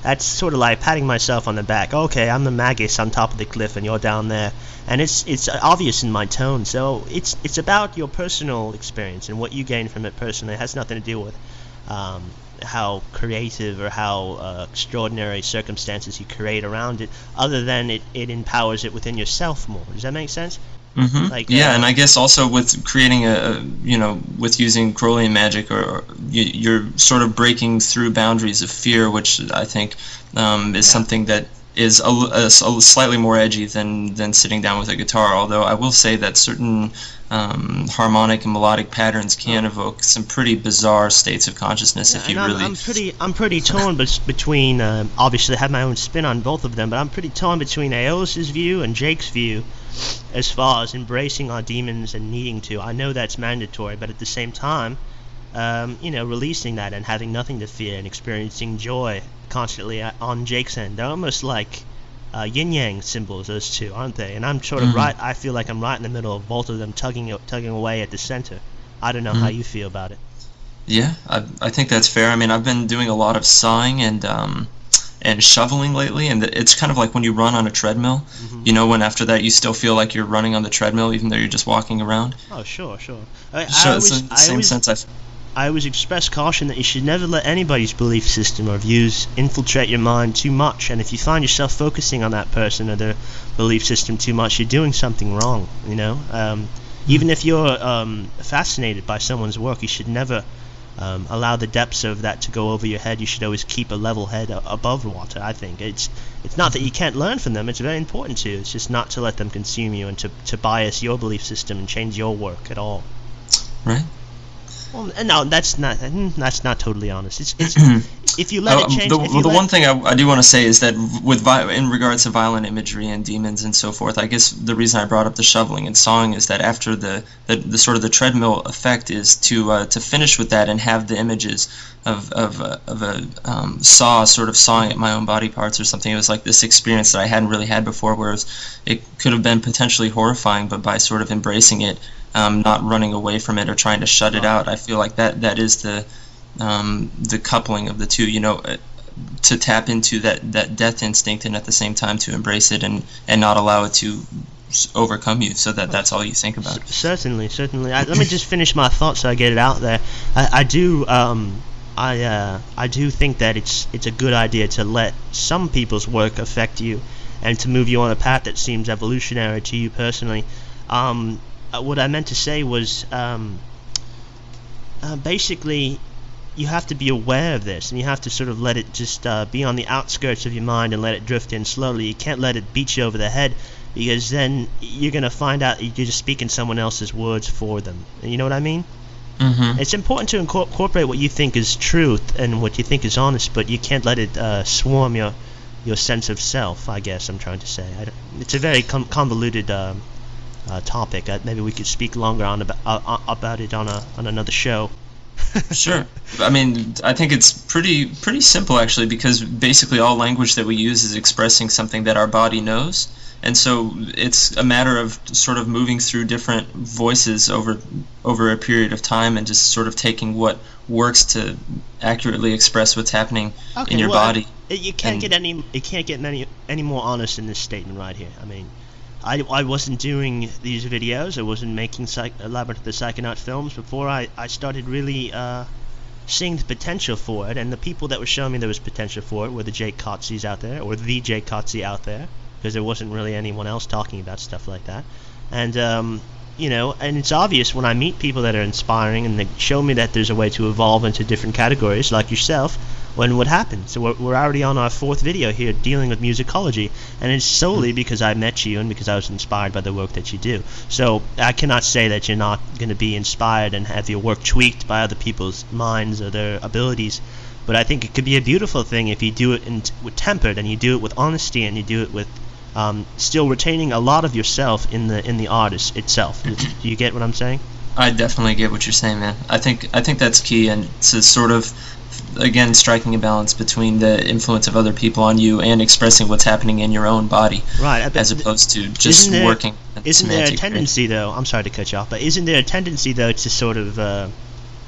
[SPEAKER 1] that's sort of like patting myself on the back. Okay, I'm the Magus on top of the cliff, and you're down there, and it's it's obvious in my tone. So it's it's about your personal experience and what you gain from it personally. It has nothing to do with um, how creative or how uh, extraordinary circumstances you create around it, other than it, it empowers it within yourself more. Does that make sense?
[SPEAKER 2] Mm-hmm.
[SPEAKER 1] Like,
[SPEAKER 2] yeah,
[SPEAKER 1] uh,
[SPEAKER 2] and I guess also with creating a, you know, with using Crowleyan magic, or, or you, you're sort of breaking through boundaries of fear, which I think um, is
[SPEAKER 1] Yeah.
[SPEAKER 2] something that is a, a, a slightly more edgy than, than sitting down with a guitar, although I will say that certain um, harmonic and melodic patterns can evoke some pretty bizarre states of consciousness
[SPEAKER 1] Yeah,
[SPEAKER 2] if you
[SPEAKER 1] and I'm,
[SPEAKER 2] really...
[SPEAKER 1] I'm pretty, I'm pretty torn bes- between. Um, obviously, I have my own spin on both of them, but I'm pretty torn between Aeolus's view and Jake's view, as far as embracing our demons and needing to. I know that's mandatory, but at the same time, um, you know, releasing that and having nothing to fear and experiencing joy constantly uh, on Jake's end. They're almost like uh, yin-yang symbols, those two, aren't they? And I'm sort of
[SPEAKER 2] Mhm.
[SPEAKER 1] right. I feel like I'm right in the middle of both of them, tugging tugging away at the center. I don't know
[SPEAKER 2] Mhm.
[SPEAKER 1] how you feel about it.
[SPEAKER 2] Yeah, I, I think that's fair. I mean, I've been doing a lot of sawing and um, and shoveling lately, and it's kind of like when you run on a treadmill.
[SPEAKER 1] Mm-hmm.
[SPEAKER 2] You know, when after that you still feel like you're running on the treadmill, even though you're just walking around.
[SPEAKER 1] Oh, sure, sure. I, I
[SPEAKER 2] So it's
[SPEAKER 1] always,
[SPEAKER 2] the
[SPEAKER 1] I
[SPEAKER 2] same
[SPEAKER 1] always,
[SPEAKER 2] sense. I
[SPEAKER 1] I always express caution that you should never let anybody's belief system or views infiltrate your mind too much. And if you find yourself focusing on that person or their belief system too much, you're doing something wrong. You know, um, even if you're um, fascinated by someone's work, you should never um, allow the depths of that to go over your head. You should always keep a level head a- above water. I think it's it's not that you can't learn from them. It's very important to. It's just not to let them consume you and to to bias your belief system and change your work at all.
[SPEAKER 2] right.
[SPEAKER 1] Well, no, that's not that's not totally honest. It's, it's if you let
[SPEAKER 2] Oh,
[SPEAKER 1] it change.
[SPEAKER 2] the
[SPEAKER 1] if you
[SPEAKER 2] the
[SPEAKER 1] let,
[SPEAKER 2] one thing I, I do want to say is that with vi- in regards to violent imagery and demons and so forth, I guess the reason I brought up the shoveling and sawing is that after the, the, the sort of the treadmill effect is to uh, to finish with that and have the images of of uh, of a um, saw sort of sawing at my own body parts or something. It was like this experience that I hadn't really had before, whereas it could have been potentially horrifying, but by sort of embracing it, um, not running away from it or trying to shut it out, I feel like that that is the um, the coupling of the two, you know, uh, to tap into that, that death instinct and at the same time to embrace it and, and not allow it to s- overcome you, so that that's all you think about.
[SPEAKER 1] C- certainly, certainly. I, let me just finish my thought so I get it out there. I, I do, um, I, uh, I do think that it's it's a good idea to let some people's work affect you, and to move you on a path that seems evolutionary to you personally. Um, uh, what I meant to say was, um, uh, basically, you have to be aware of this, and you have to sort of let it just uh, be on the outskirts of your mind and let it drift in slowly. You can't let it beat you over the head, because then you're going to find out you're just speaking someone else's words for them. You know what I mean?
[SPEAKER 2] Mm-hmm.
[SPEAKER 1] It's important to incorpor- incorporate what you think is truth and what you think is honest, but you can't let it uh, swarm your your sense of self, I guess I'm trying to say. I don't- it's a very com- convoluted um, uh, topic. Uh, maybe we could speak longer on about, uh, about it on, a, on another show.
[SPEAKER 2] Sure. I mean, I think it's pretty pretty simple actually, because basically all language that we use is expressing something that our body knows, and so it's a matter of sort of moving through different voices over over a period of time and just sort of taking what works to accurately express what's happening
[SPEAKER 1] Okay,
[SPEAKER 2] in your
[SPEAKER 1] well,
[SPEAKER 2] body.
[SPEAKER 1] It, you can't
[SPEAKER 2] and-
[SPEAKER 1] get any. It can't get many any more honest in this statement right here. I mean, I, I wasn't doing these videos. I wasn't making psych, Labyrinth of the Psychonaut films before I, I started really uh, seeing the potential for it. And the people that were showing me there was potential for it were the Jake Kotze's out there, or the Jake Kotze out there, because there wasn't really anyone else talking about stuff like that. And um, you know, and it's obvious when I meet people that are inspiring and they show me that there's a way to evolve into different categories, like yourself. When what happened? So we're, we're already on our fourth video here dealing with musicology, and it's solely because I met you and because I was inspired by the work that you do. So I cannot say that you're not going to be inspired and have your work tweaked by other people's minds or their abilities, but I think it could be a beautiful thing if you do it in, with tempered, and you do it with honesty, and you do it with um, still retaining a lot of yourself in the in the artist itself. Do you get what I'm saying?
[SPEAKER 2] I definitely get what you're saying, man. I think I think that's key, and to sort of, again, striking a balance between the influence of other people on you and expressing what's happening in your own body,
[SPEAKER 1] Right. I bet-
[SPEAKER 2] as opposed to just
[SPEAKER 1] Isn't there-
[SPEAKER 2] working. at
[SPEAKER 1] Isn't there a
[SPEAKER 2] semantic
[SPEAKER 1] tendency, though? I'm sorry to cut you off, but isn't there a tendency, though, to sort of uh,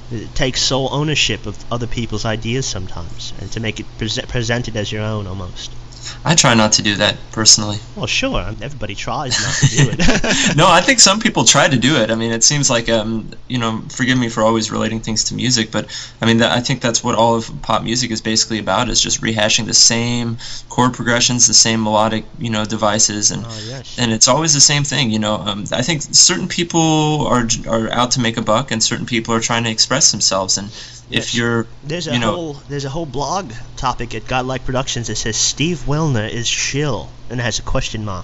[SPEAKER 1] take sole ownership of other people's ideas sometimes, and to make it pre- presented as your own almost.
[SPEAKER 2] I try not to do that personally.
[SPEAKER 1] Well, sure, everybody tries not to do it.
[SPEAKER 2] No, I think some people try to do it. I mean, it seems like, um, you know, forgive me for always relating things to music, but I mean, that, I think that's what all of pop music is basically about, is just rehashing the same chord progressions, the same melodic, you know, devices, and
[SPEAKER 1] oh, yes.
[SPEAKER 2] and it's always the same thing, you know. Um, I think certain people are are out to make a buck, and certain people are trying to express themselves, and if you're,
[SPEAKER 1] there's a
[SPEAKER 2] you know,
[SPEAKER 1] whole there's a whole blog topic at Godlike Productions that says Steve Wilner is shill, and it has a question mark.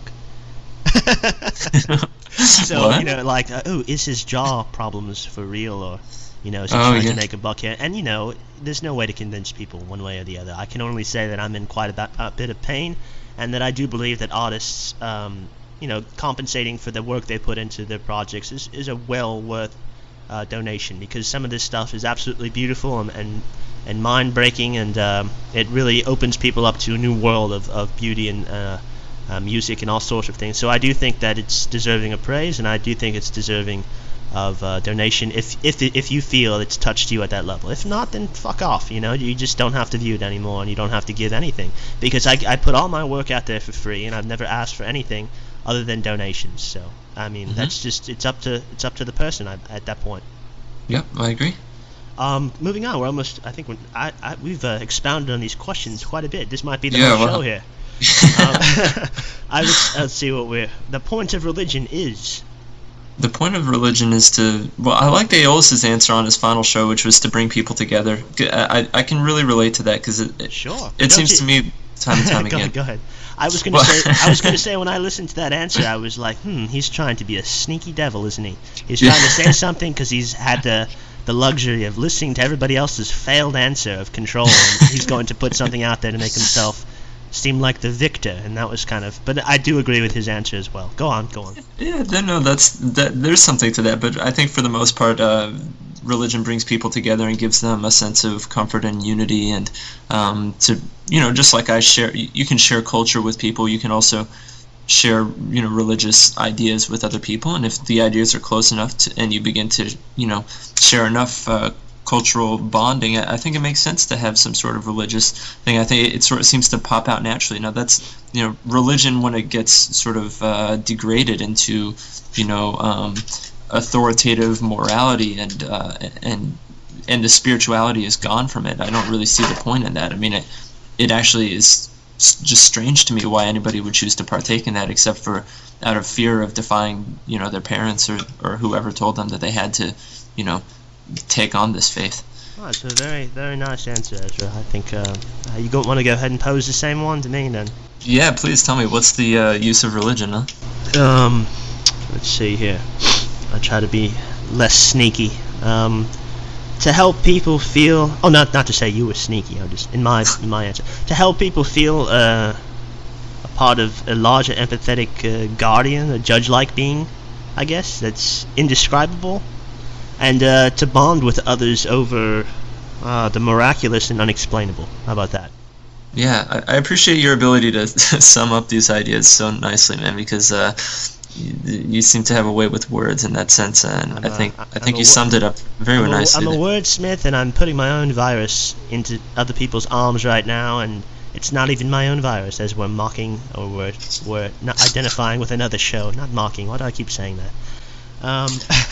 [SPEAKER 1] So
[SPEAKER 2] what?
[SPEAKER 1] you know, like, uh, oh, is his jaw problems for real, or you know, is he
[SPEAKER 2] Oh,
[SPEAKER 1] trying
[SPEAKER 2] yeah.
[SPEAKER 1] to make a buck here? And you know, there's no way to convince people one way or the other. I can only say that I'm in quite a, ba- a bit of pain, and that I do believe that artists, um, you know, compensating for the work they put into their projects is is a well worth Uh, donation, because some of this stuff is absolutely beautiful and and, and mind breaking, and um, it really opens people up to a new world of, of beauty and uh, uh, music and all sorts of things. So I do think that it's deserving of praise, and I do think it's deserving of uh, donation if if if you feel it's touched you at that level. If not, then fuck off. You know, you just don't have to view it anymore, and you don't have to give anything, because I, I put all my work out there for free, and I've never asked for anything other than donations. So I mean,
[SPEAKER 2] Mhm.
[SPEAKER 1] that's just it's up to it's up to the person at, at that point.
[SPEAKER 2] Yep, I agree.
[SPEAKER 1] Um, moving on, we're almost. I think we're, I, I, we've uh, expounded on these questions quite a bit. This might be the
[SPEAKER 2] Yeah,
[SPEAKER 1] whole
[SPEAKER 2] well.
[SPEAKER 1] show here. um, I would, let's see what we're. The point of religion is.
[SPEAKER 2] The point of religion is to, well, I like Aeolus's answer on his final show, which was to bring people together. I, I, I can really relate to that, because it, it,
[SPEAKER 1] Sure.
[SPEAKER 2] it
[SPEAKER 1] Don't
[SPEAKER 2] seems
[SPEAKER 1] you-
[SPEAKER 2] to me time and time
[SPEAKER 1] go,
[SPEAKER 2] again.
[SPEAKER 1] go ahead. I was gonna
[SPEAKER 2] Well-
[SPEAKER 1] say. I was gonna say when I listened to that answer, I was like, hmm, he's trying to be a sneaky devil, isn't he? He's
[SPEAKER 2] Yeah.
[SPEAKER 1] trying to say something because he's had the the luxury of listening to everybody else's failed answer of control, and he's going to put something out there to make himself seem like the victor, and that was kind of. But I do agree with his answer as well. Go on, go on.
[SPEAKER 2] Yeah, then, no, that's that. There's something to that, but I think for the most part, uh, religion brings people together and gives them a sense of comfort and unity, and um, to you know, just like I share, you can share culture with people. You can also share, you know, religious ideas with other people, and if the ideas are close enough to, and you begin to, you know, share enough uh, cultural bonding, I think it makes sense to have some sort of religious thing. I think it sort of seems to pop out naturally. Now that's, you know, religion, when it gets sort of uh, degraded into, you know, um, authoritative morality, and uh, and and the spirituality is gone from it. I don't really see the point in that. I mean, it it actually is just strange to me why anybody would choose to partake in that, except for out of fear of defying, you know, their parents or, or whoever told them that they had to, you know, take on this faith.
[SPEAKER 1] Oh, it's a very, very nice answer, Ezra. I think uh, uh, you want to go ahead and pose the same one to me then.
[SPEAKER 2] Yeah, please tell me, what's the uh, use of religion, huh?
[SPEAKER 1] Um, let's see here. I try to be less sneaky. Um, to help people feel. Oh, not not to say you were sneaky. I just in my in my answer. To help people feel uh, a part of a larger empathetic uh, guardian, a judge-like being, I guess that's indescribable, and uh, to bond with others over uh, the miraculous and unexplainable. How about that?
[SPEAKER 2] Yeah, I, I appreciate your ability to sum up these ideas so nicely, man, because uh, you, you seem to have a way with words in that sense, and
[SPEAKER 1] I'm
[SPEAKER 2] I
[SPEAKER 1] a-
[SPEAKER 2] think
[SPEAKER 1] I'm
[SPEAKER 2] I think
[SPEAKER 1] a
[SPEAKER 2] you
[SPEAKER 1] wo-
[SPEAKER 2] summed it up very
[SPEAKER 1] I'm a,
[SPEAKER 2] nicely.
[SPEAKER 1] I'm a wordsmith, and I'm putting my own virus into other people's arms right now, and it's not even my own virus, as we're mocking, or we're, we're not identifying with another show. Not mocking, why do I keep saying that? Um,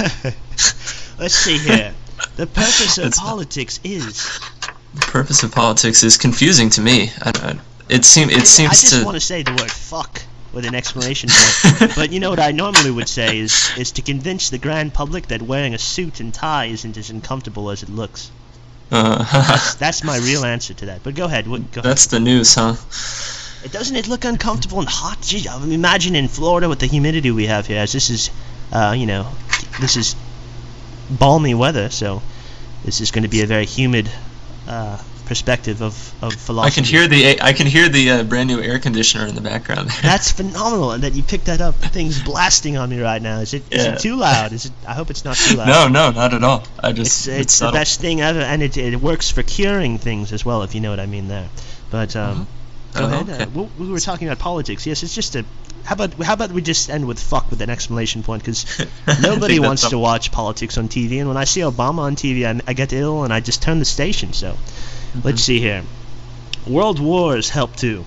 [SPEAKER 1] let's see here. The purpose of
[SPEAKER 2] It's not-
[SPEAKER 1] politics is...
[SPEAKER 2] The purpose of politics is confusing to me. I, I, it seem it
[SPEAKER 1] I, I
[SPEAKER 2] seems
[SPEAKER 1] just
[SPEAKER 2] to.
[SPEAKER 1] want to say the word fuck with an exclamation point. But you know what I normally would say is, is to convince the grand public that wearing a suit and tie isn't as uncomfortable as it looks.
[SPEAKER 2] Uh,
[SPEAKER 1] That's, that's my real answer to that. But go ahead. What, go ahead.
[SPEAKER 2] that's the news, huh?
[SPEAKER 1] It doesn't it look uncomfortable and hot? Gee, I mean, imagine in Florida with the humidity we have here, as this is, uh, you know, this is balmy weather, so this is going to be a very humid uh, perspective of, of philosophy.
[SPEAKER 2] I can hear the I can hear the uh, brand new air conditioner in the background.
[SPEAKER 1] That's phenomenal, and that you picked that up. Thing's blasting on me right now. Is it? Is
[SPEAKER 2] Yeah.
[SPEAKER 1] it too loud? Is it? I hope it's not too loud.
[SPEAKER 2] no, no, not at all. I
[SPEAKER 1] It's
[SPEAKER 2] just
[SPEAKER 1] it's the
[SPEAKER 2] subtle.
[SPEAKER 1] best thing ever, and it it works for curing things as well, if you know what I mean there. But um,
[SPEAKER 2] Uh-huh.
[SPEAKER 1] Go
[SPEAKER 2] Oh,
[SPEAKER 1] ahead.
[SPEAKER 2] okay.
[SPEAKER 1] Uh, we, we were talking about politics. Yes, it's just a. How about how about we just end with fuck with an exclamation point? Because nobody
[SPEAKER 2] think
[SPEAKER 1] wants
[SPEAKER 2] that's
[SPEAKER 1] to watch politics on T V, and when I see Obama on T V, I, I get ill and I just turn the station. So, let's see here. World wars help too.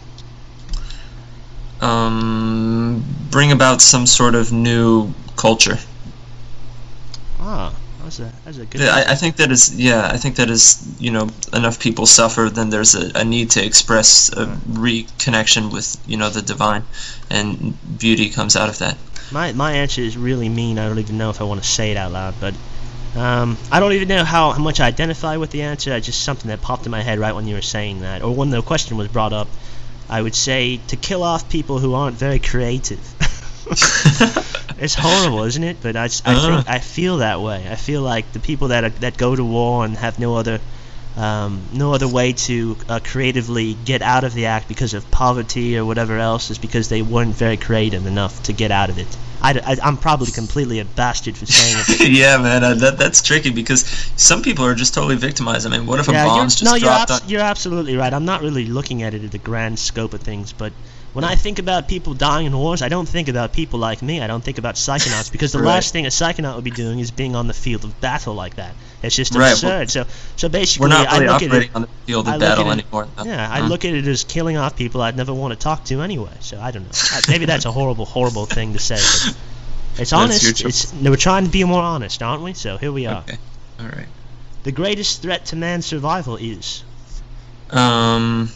[SPEAKER 2] Um, bring about some sort of new culture.
[SPEAKER 1] Ah, that's a that's a good.
[SPEAKER 2] Yeah, I, I think that is yeah. I think that is you know enough people suffer. Then there's a, a need to express a reconnection with you know the divine, and beauty comes out of that.
[SPEAKER 1] My my answer is really mean. I don't even know if I want to say it out loud, but um, I don't even know how, how much I identify with the answer. It's just something that popped in my head right when you were saying that, or when the question was brought up. I would say to kill off people who aren't very creative. It's horrible, isn't it? But I, I,
[SPEAKER 2] Uh-huh.
[SPEAKER 1] think, I feel that way. I feel like the people that are, that go to war and have no other um, no other way to uh, creatively get out of the act because of poverty or whatever else is because they weren't very creative enough to get out of it. I, am probably completely a bastard for saying it.
[SPEAKER 2] Yeah, man, uh, that that's tricky because some people are just totally victimized. I mean, what if a
[SPEAKER 1] Yeah, you're,
[SPEAKER 2] bomb's just
[SPEAKER 1] no, you're,
[SPEAKER 2] dropped
[SPEAKER 1] abs-
[SPEAKER 2] on?
[SPEAKER 1] you're absolutely right. I'm not really looking at it at the grand scope of things, but when I think about people dying in wars, I don't think about people like me. I don't think about psychonauts because the
[SPEAKER 2] Right.
[SPEAKER 1] last thing a psychonaut would be doing is being on the field of battle like that. It's just
[SPEAKER 2] Right,
[SPEAKER 1] absurd. So, so basically,
[SPEAKER 2] We're not
[SPEAKER 1] I
[SPEAKER 2] really
[SPEAKER 1] look at
[SPEAKER 2] operating
[SPEAKER 1] it.
[SPEAKER 2] on the field
[SPEAKER 1] I
[SPEAKER 2] of
[SPEAKER 1] look
[SPEAKER 2] battle
[SPEAKER 1] at it-
[SPEAKER 2] anymore. though.
[SPEAKER 1] Yeah, I
[SPEAKER 2] Mm.
[SPEAKER 1] look at it as killing off people I'd never want to talk to anyway. So I don't know. Uh, Maybe that's a horrible, horrible thing to say. But it's
[SPEAKER 2] That's your
[SPEAKER 1] honest.
[SPEAKER 2] choice.
[SPEAKER 1] It's we're trying to be more honest, aren't we? So here we are.
[SPEAKER 2] Okay, all right.
[SPEAKER 1] The greatest threat to man's survival is.
[SPEAKER 2] Um,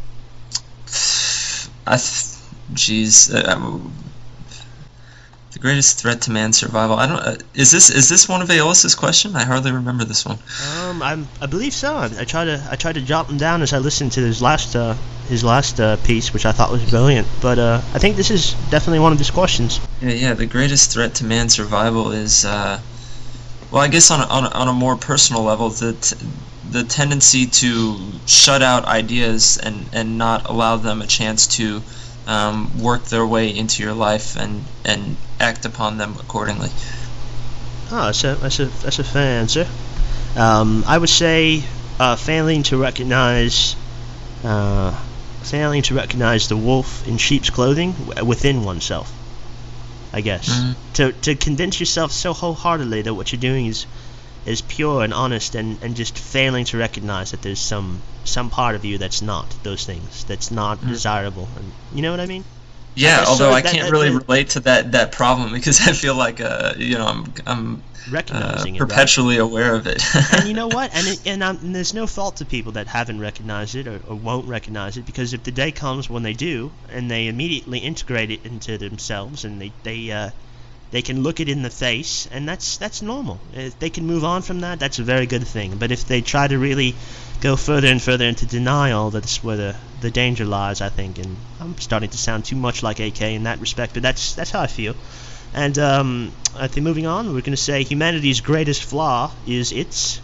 [SPEAKER 2] I, th- jeez, uh, um, the greatest threat to man's survival. I don't. Uh, is this is this one of Aeolus's question? I hardly remember this one.
[SPEAKER 1] Um, I'm, I believe so. I, I tried to I tried to jot them down as I listened to his last uh, his last uh, piece, which I thought was brilliant. But uh, I think this is definitely one of his questions.
[SPEAKER 2] Yeah, yeah. The greatest threat to man's survival is, uh, well, I guess on a, on a, on a more personal level, the t- the tendency to shut out ideas and and not allow them a chance to um, work their way into your life and and act upon them accordingly.
[SPEAKER 1] Oh, that's a that's a that's a fair answer. Um, I would say uh, failing to recognize uh, failing to recognize the wolf in sheep's clothing w- within oneself. I guess
[SPEAKER 2] Mhm.
[SPEAKER 1] to to convince yourself so wholeheartedly that what you're doing is is pure and honest, and, and just failing to recognize that there's some some part of you that's not those things, that's not
[SPEAKER 2] Mhm.
[SPEAKER 1] desirable, and you know what I mean?
[SPEAKER 2] Yeah,
[SPEAKER 1] guess
[SPEAKER 2] although
[SPEAKER 1] so,
[SPEAKER 2] I
[SPEAKER 1] that-
[SPEAKER 2] can't
[SPEAKER 1] that-
[SPEAKER 2] really
[SPEAKER 1] that-
[SPEAKER 2] relate to that, that problem because I feel like uh you know I'm I'm uh,
[SPEAKER 1] Recognizing it, right?
[SPEAKER 2] perpetually aware of it.
[SPEAKER 1] And you know what? And it, and, um, and there's no fault to people that haven't recognized it or, or won't recognize it, because if the day comes when they do and they immediately integrate it into themselves and they they uh, they can look it in the face, and that's that's normal. If they can move on from that, that's a very good thing. But if they try to really go further and further into denial, that's where the, the danger lies, I think. And I'm starting to sound too much like A K in that respect, but that's that's how I feel. And um, I think moving on, we're going to say humanity's greatest flaw is its.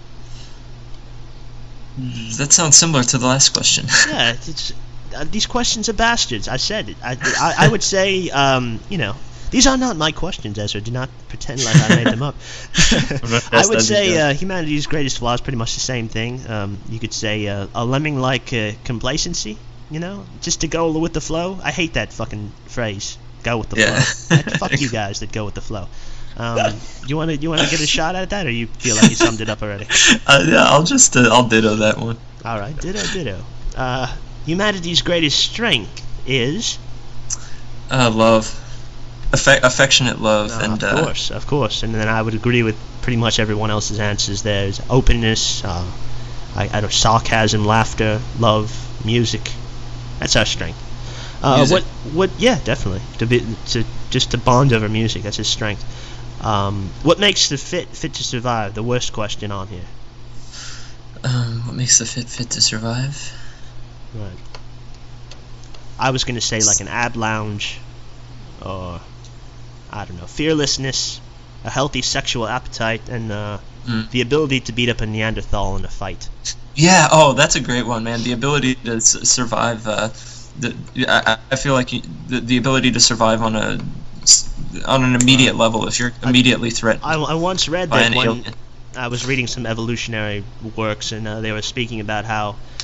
[SPEAKER 2] That sounds similar to the last question.
[SPEAKER 1] Yeah, it's uh, these questions are bastards. I said it. I, I, I would say, um, you know, these are not my questions, Ezra. Do not pretend like I made them up. I would say uh, humanity's greatest flaw is pretty much the same thing. Um, you could say uh, a lemming-like uh, complacency, you know, just to go with the flow. I hate that fucking phrase, go with the
[SPEAKER 2] Yeah.
[SPEAKER 1] flow. Fuck you guys that go with the flow. Um, you want to you want to get a shot at that, or you feel like you summed it up already?
[SPEAKER 2] Uh, yeah, I'll just uh, I'll ditto that one.
[SPEAKER 1] All right, ditto, ditto. Uh, humanity's greatest strength is.
[SPEAKER 2] Uh, love, Affe- affectionate love,
[SPEAKER 1] Uh,
[SPEAKER 2] and
[SPEAKER 1] of
[SPEAKER 2] uh,
[SPEAKER 1] course, of course, and then I would agree with pretty much everyone else's answers. There's openness, uh, I, I don't sarcasm, laughter, love, music. That's our strength. Uh,
[SPEAKER 2] Music.
[SPEAKER 1] what? What? Yeah, definitely. To be to just to bond over music. That's his strength. Um, what makes the fit fit to survive? The worst question on here.
[SPEAKER 2] um, what makes the fit fit to survive?
[SPEAKER 1] Right. I was gonna say like an ab lounge, or I don't know, fearlessness, a healthy sexual appetite, and uh,
[SPEAKER 2] Mm.
[SPEAKER 1] the ability to beat up a Neanderthal in a fight.
[SPEAKER 2] Yeah. Oh, that's a great one, man. The ability to s- survive. Uh, the I, I feel like you, the the ability to survive on a s- on an immediate level if you're immediately threatened
[SPEAKER 1] I, I once read
[SPEAKER 2] by
[SPEAKER 1] that
[SPEAKER 2] an
[SPEAKER 1] when
[SPEAKER 2] alien.
[SPEAKER 1] I was reading some evolutionary works, and uh, they were speaking about how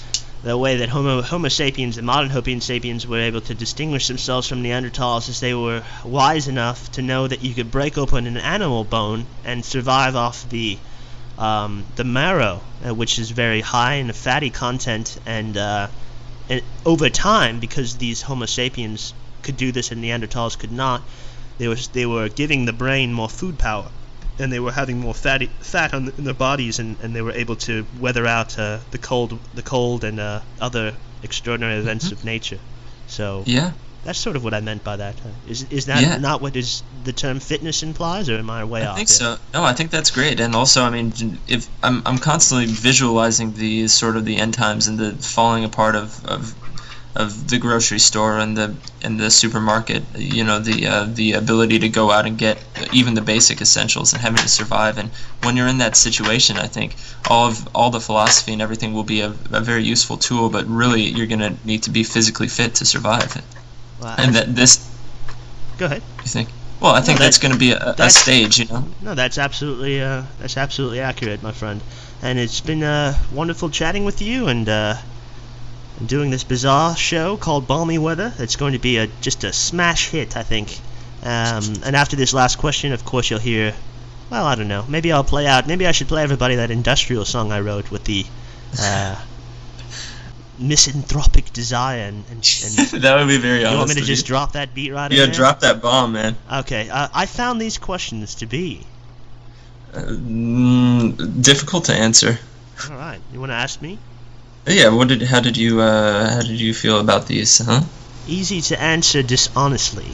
[SPEAKER 1] the way that Homo, Homo sapiens, the modern Homo sapiens, were able to distinguish themselves from Neanderthals is they were wise enough to know that you could break open an animal bone and survive off the um, the marrow, uh, which is very high in the fatty content, and, uh, and over time, because these Homo sapiens could do this and Neanderthals could not, they were they were giving the brain more food power, and they were having more fatty fat on the, in their bodies, and, and they were able to weather out uh, the cold, the cold, and uh, other extraordinary events mm-hmm. of nature. So
[SPEAKER 2] yeah,
[SPEAKER 1] that's sort of what I meant by that. Is is that
[SPEAKER 2] yeah.
[SPEAKER 1] not what is the term fitness implies, or am I way
[SPEAKER 2] I
[SPEAKER 1] off?
[SPEAKER 2] I think
[SPEAKER 1] here?
[SPEAKER 2] so. No, I think that's great. And also, I mean, if I'm I'm constantly visualizing the sort of the end times and the falling apart of, of of the grocery store and the and the supermarket, you know, the uh, the ability to go out and get even the basic essentials and having to survive. And when you're in that situation, I think all of all the philosophy and everything will be a, a very useful tool. But really, you're going to need to be physically fit to survive.
[SPEAKER 1] Well,
[SPEAKER 2] and that this.
[SPEAKER 1] Go ahead.
[SPEAKER 2] You think? Well, I think
[SPEAKER 1] no,
[SPEAKER 2] that's, that's going to be a, a stage, you know.
[SPEAKER 1] No, that's absolutely uh, that's absolutely accurate, my friend. And it's been uh, wonderful chatting with you, and. Uh, I'm doing this bizarre show called Balmy Weather. It's going to be a just a smash hit, I think. Um, and after this last question, of course, you'll hear, well, I don't know. Maybe I'll play out, maybe I should play everybody that industrial song I wrote with the uh, misanthropic desire. And, and, and
[SPEAKER 2] that would be very honest.
[SPEAKER 1] You want me to
[SPEAKER 2] you.
[SPEAKER 1] just drop that beat right
[SPEAKER 2] yeah,
[SPEAKER 1] in there?
[SPEAKER 2] Yeah, drop that bomb, man.
[SPEAKER 1] Okay, uh, I found these questions to be...
[SPEAKER 2] Uh, mm, difficult to answer.
[SPEAKER 1] All right, you want to ask me?
[SPEAKER 2] Yeah, what did? How did you? Uh, how did you feel about these? Huh?
[SPEAKER 1] Easy to answer dishonestly.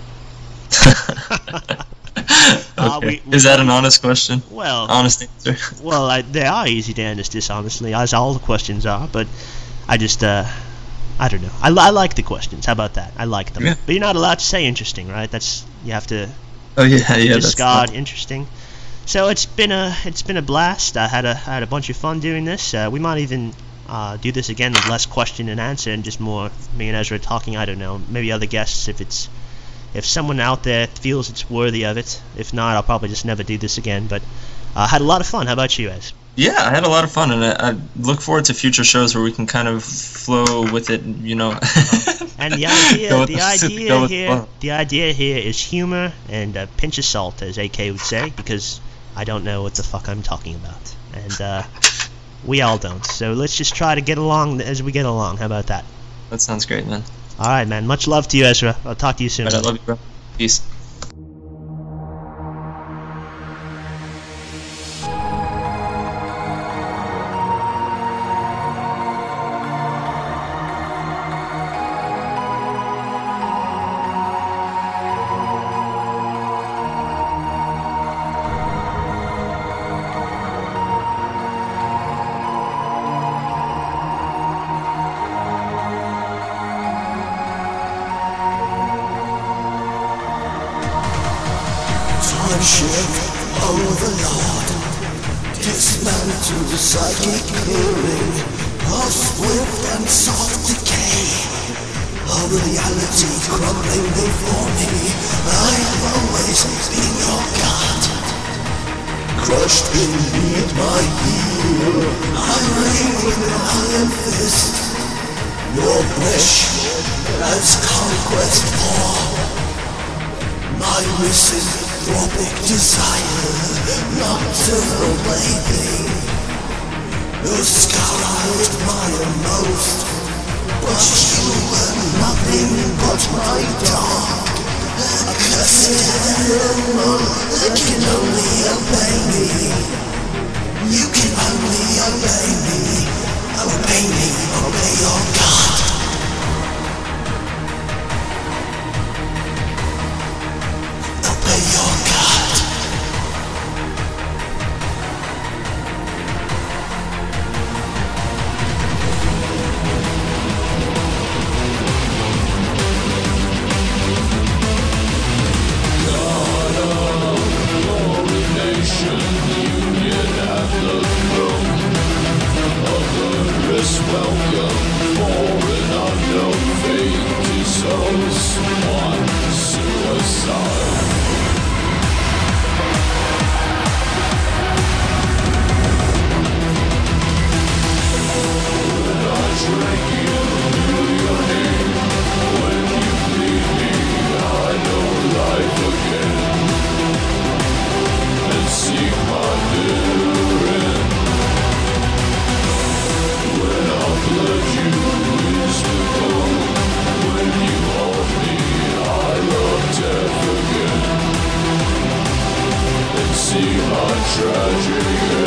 [SPEAKER 2] okay. uh, we, we, Is that an honest question?
[SPEAKER 1] Well,
[SPEAKER 2] honest answer.
[SPEAKER 1] well, I, they are easy to answer dishonestly, as all the questions are. But I just, uh, I don't know. I, I like the questions. How about that? I like them. Yeah. But you're not allowed to say interesting, right? That's you have to.
[SPEAKER 2] Oh yeah, yeah.
[SPEAKER 1] Discard interesting. So it's been a it's been a blast. I had a I had a bunch of fun doing this. Uh, we might even. Uh, do this again with less question and answer and just more me and Ezra talking. I don't know, maybe other guests if it's if someone out there feels it's worthy of it. If not, I'll probably just never do this again. But I uh, had a lot of fun. How about you, Ez?
[SPEAKER 2] Yeah, I had a lot of fun, and I, I look forward to future shows where we can kind of flow with it, you know.
[SPEAKER 1] uh-huh. And the idea, the, the idea here, the idea here is humor and a pinch of salt, as A K would say, because I don't know what the fuck I'm talking about, and. uh We all don't, so let's just try to get along as we get along. How about that?
[SPEAKER 2] That sounds great, man.
[SPEAKER 1] All right, man. Much love to you, Ezra. I'll talk to you soon.
[SPEAKER 2] All right, I love you, bro. Peace.
[SPEAKER 3] Overlord, dismantle the psychic clearing of swift and soft decay, of reality crumbling before me. I have always been your god, crushed beneath my heel. I reign with an iron fist, your wish as conquest for my misanthropic desire, nocturnal plaything. The scourged my most, but you were nothing but my dog, a cursed animal that can only obey me. You can only obey me, obey me, obey your God. Obey your God. God see my tragic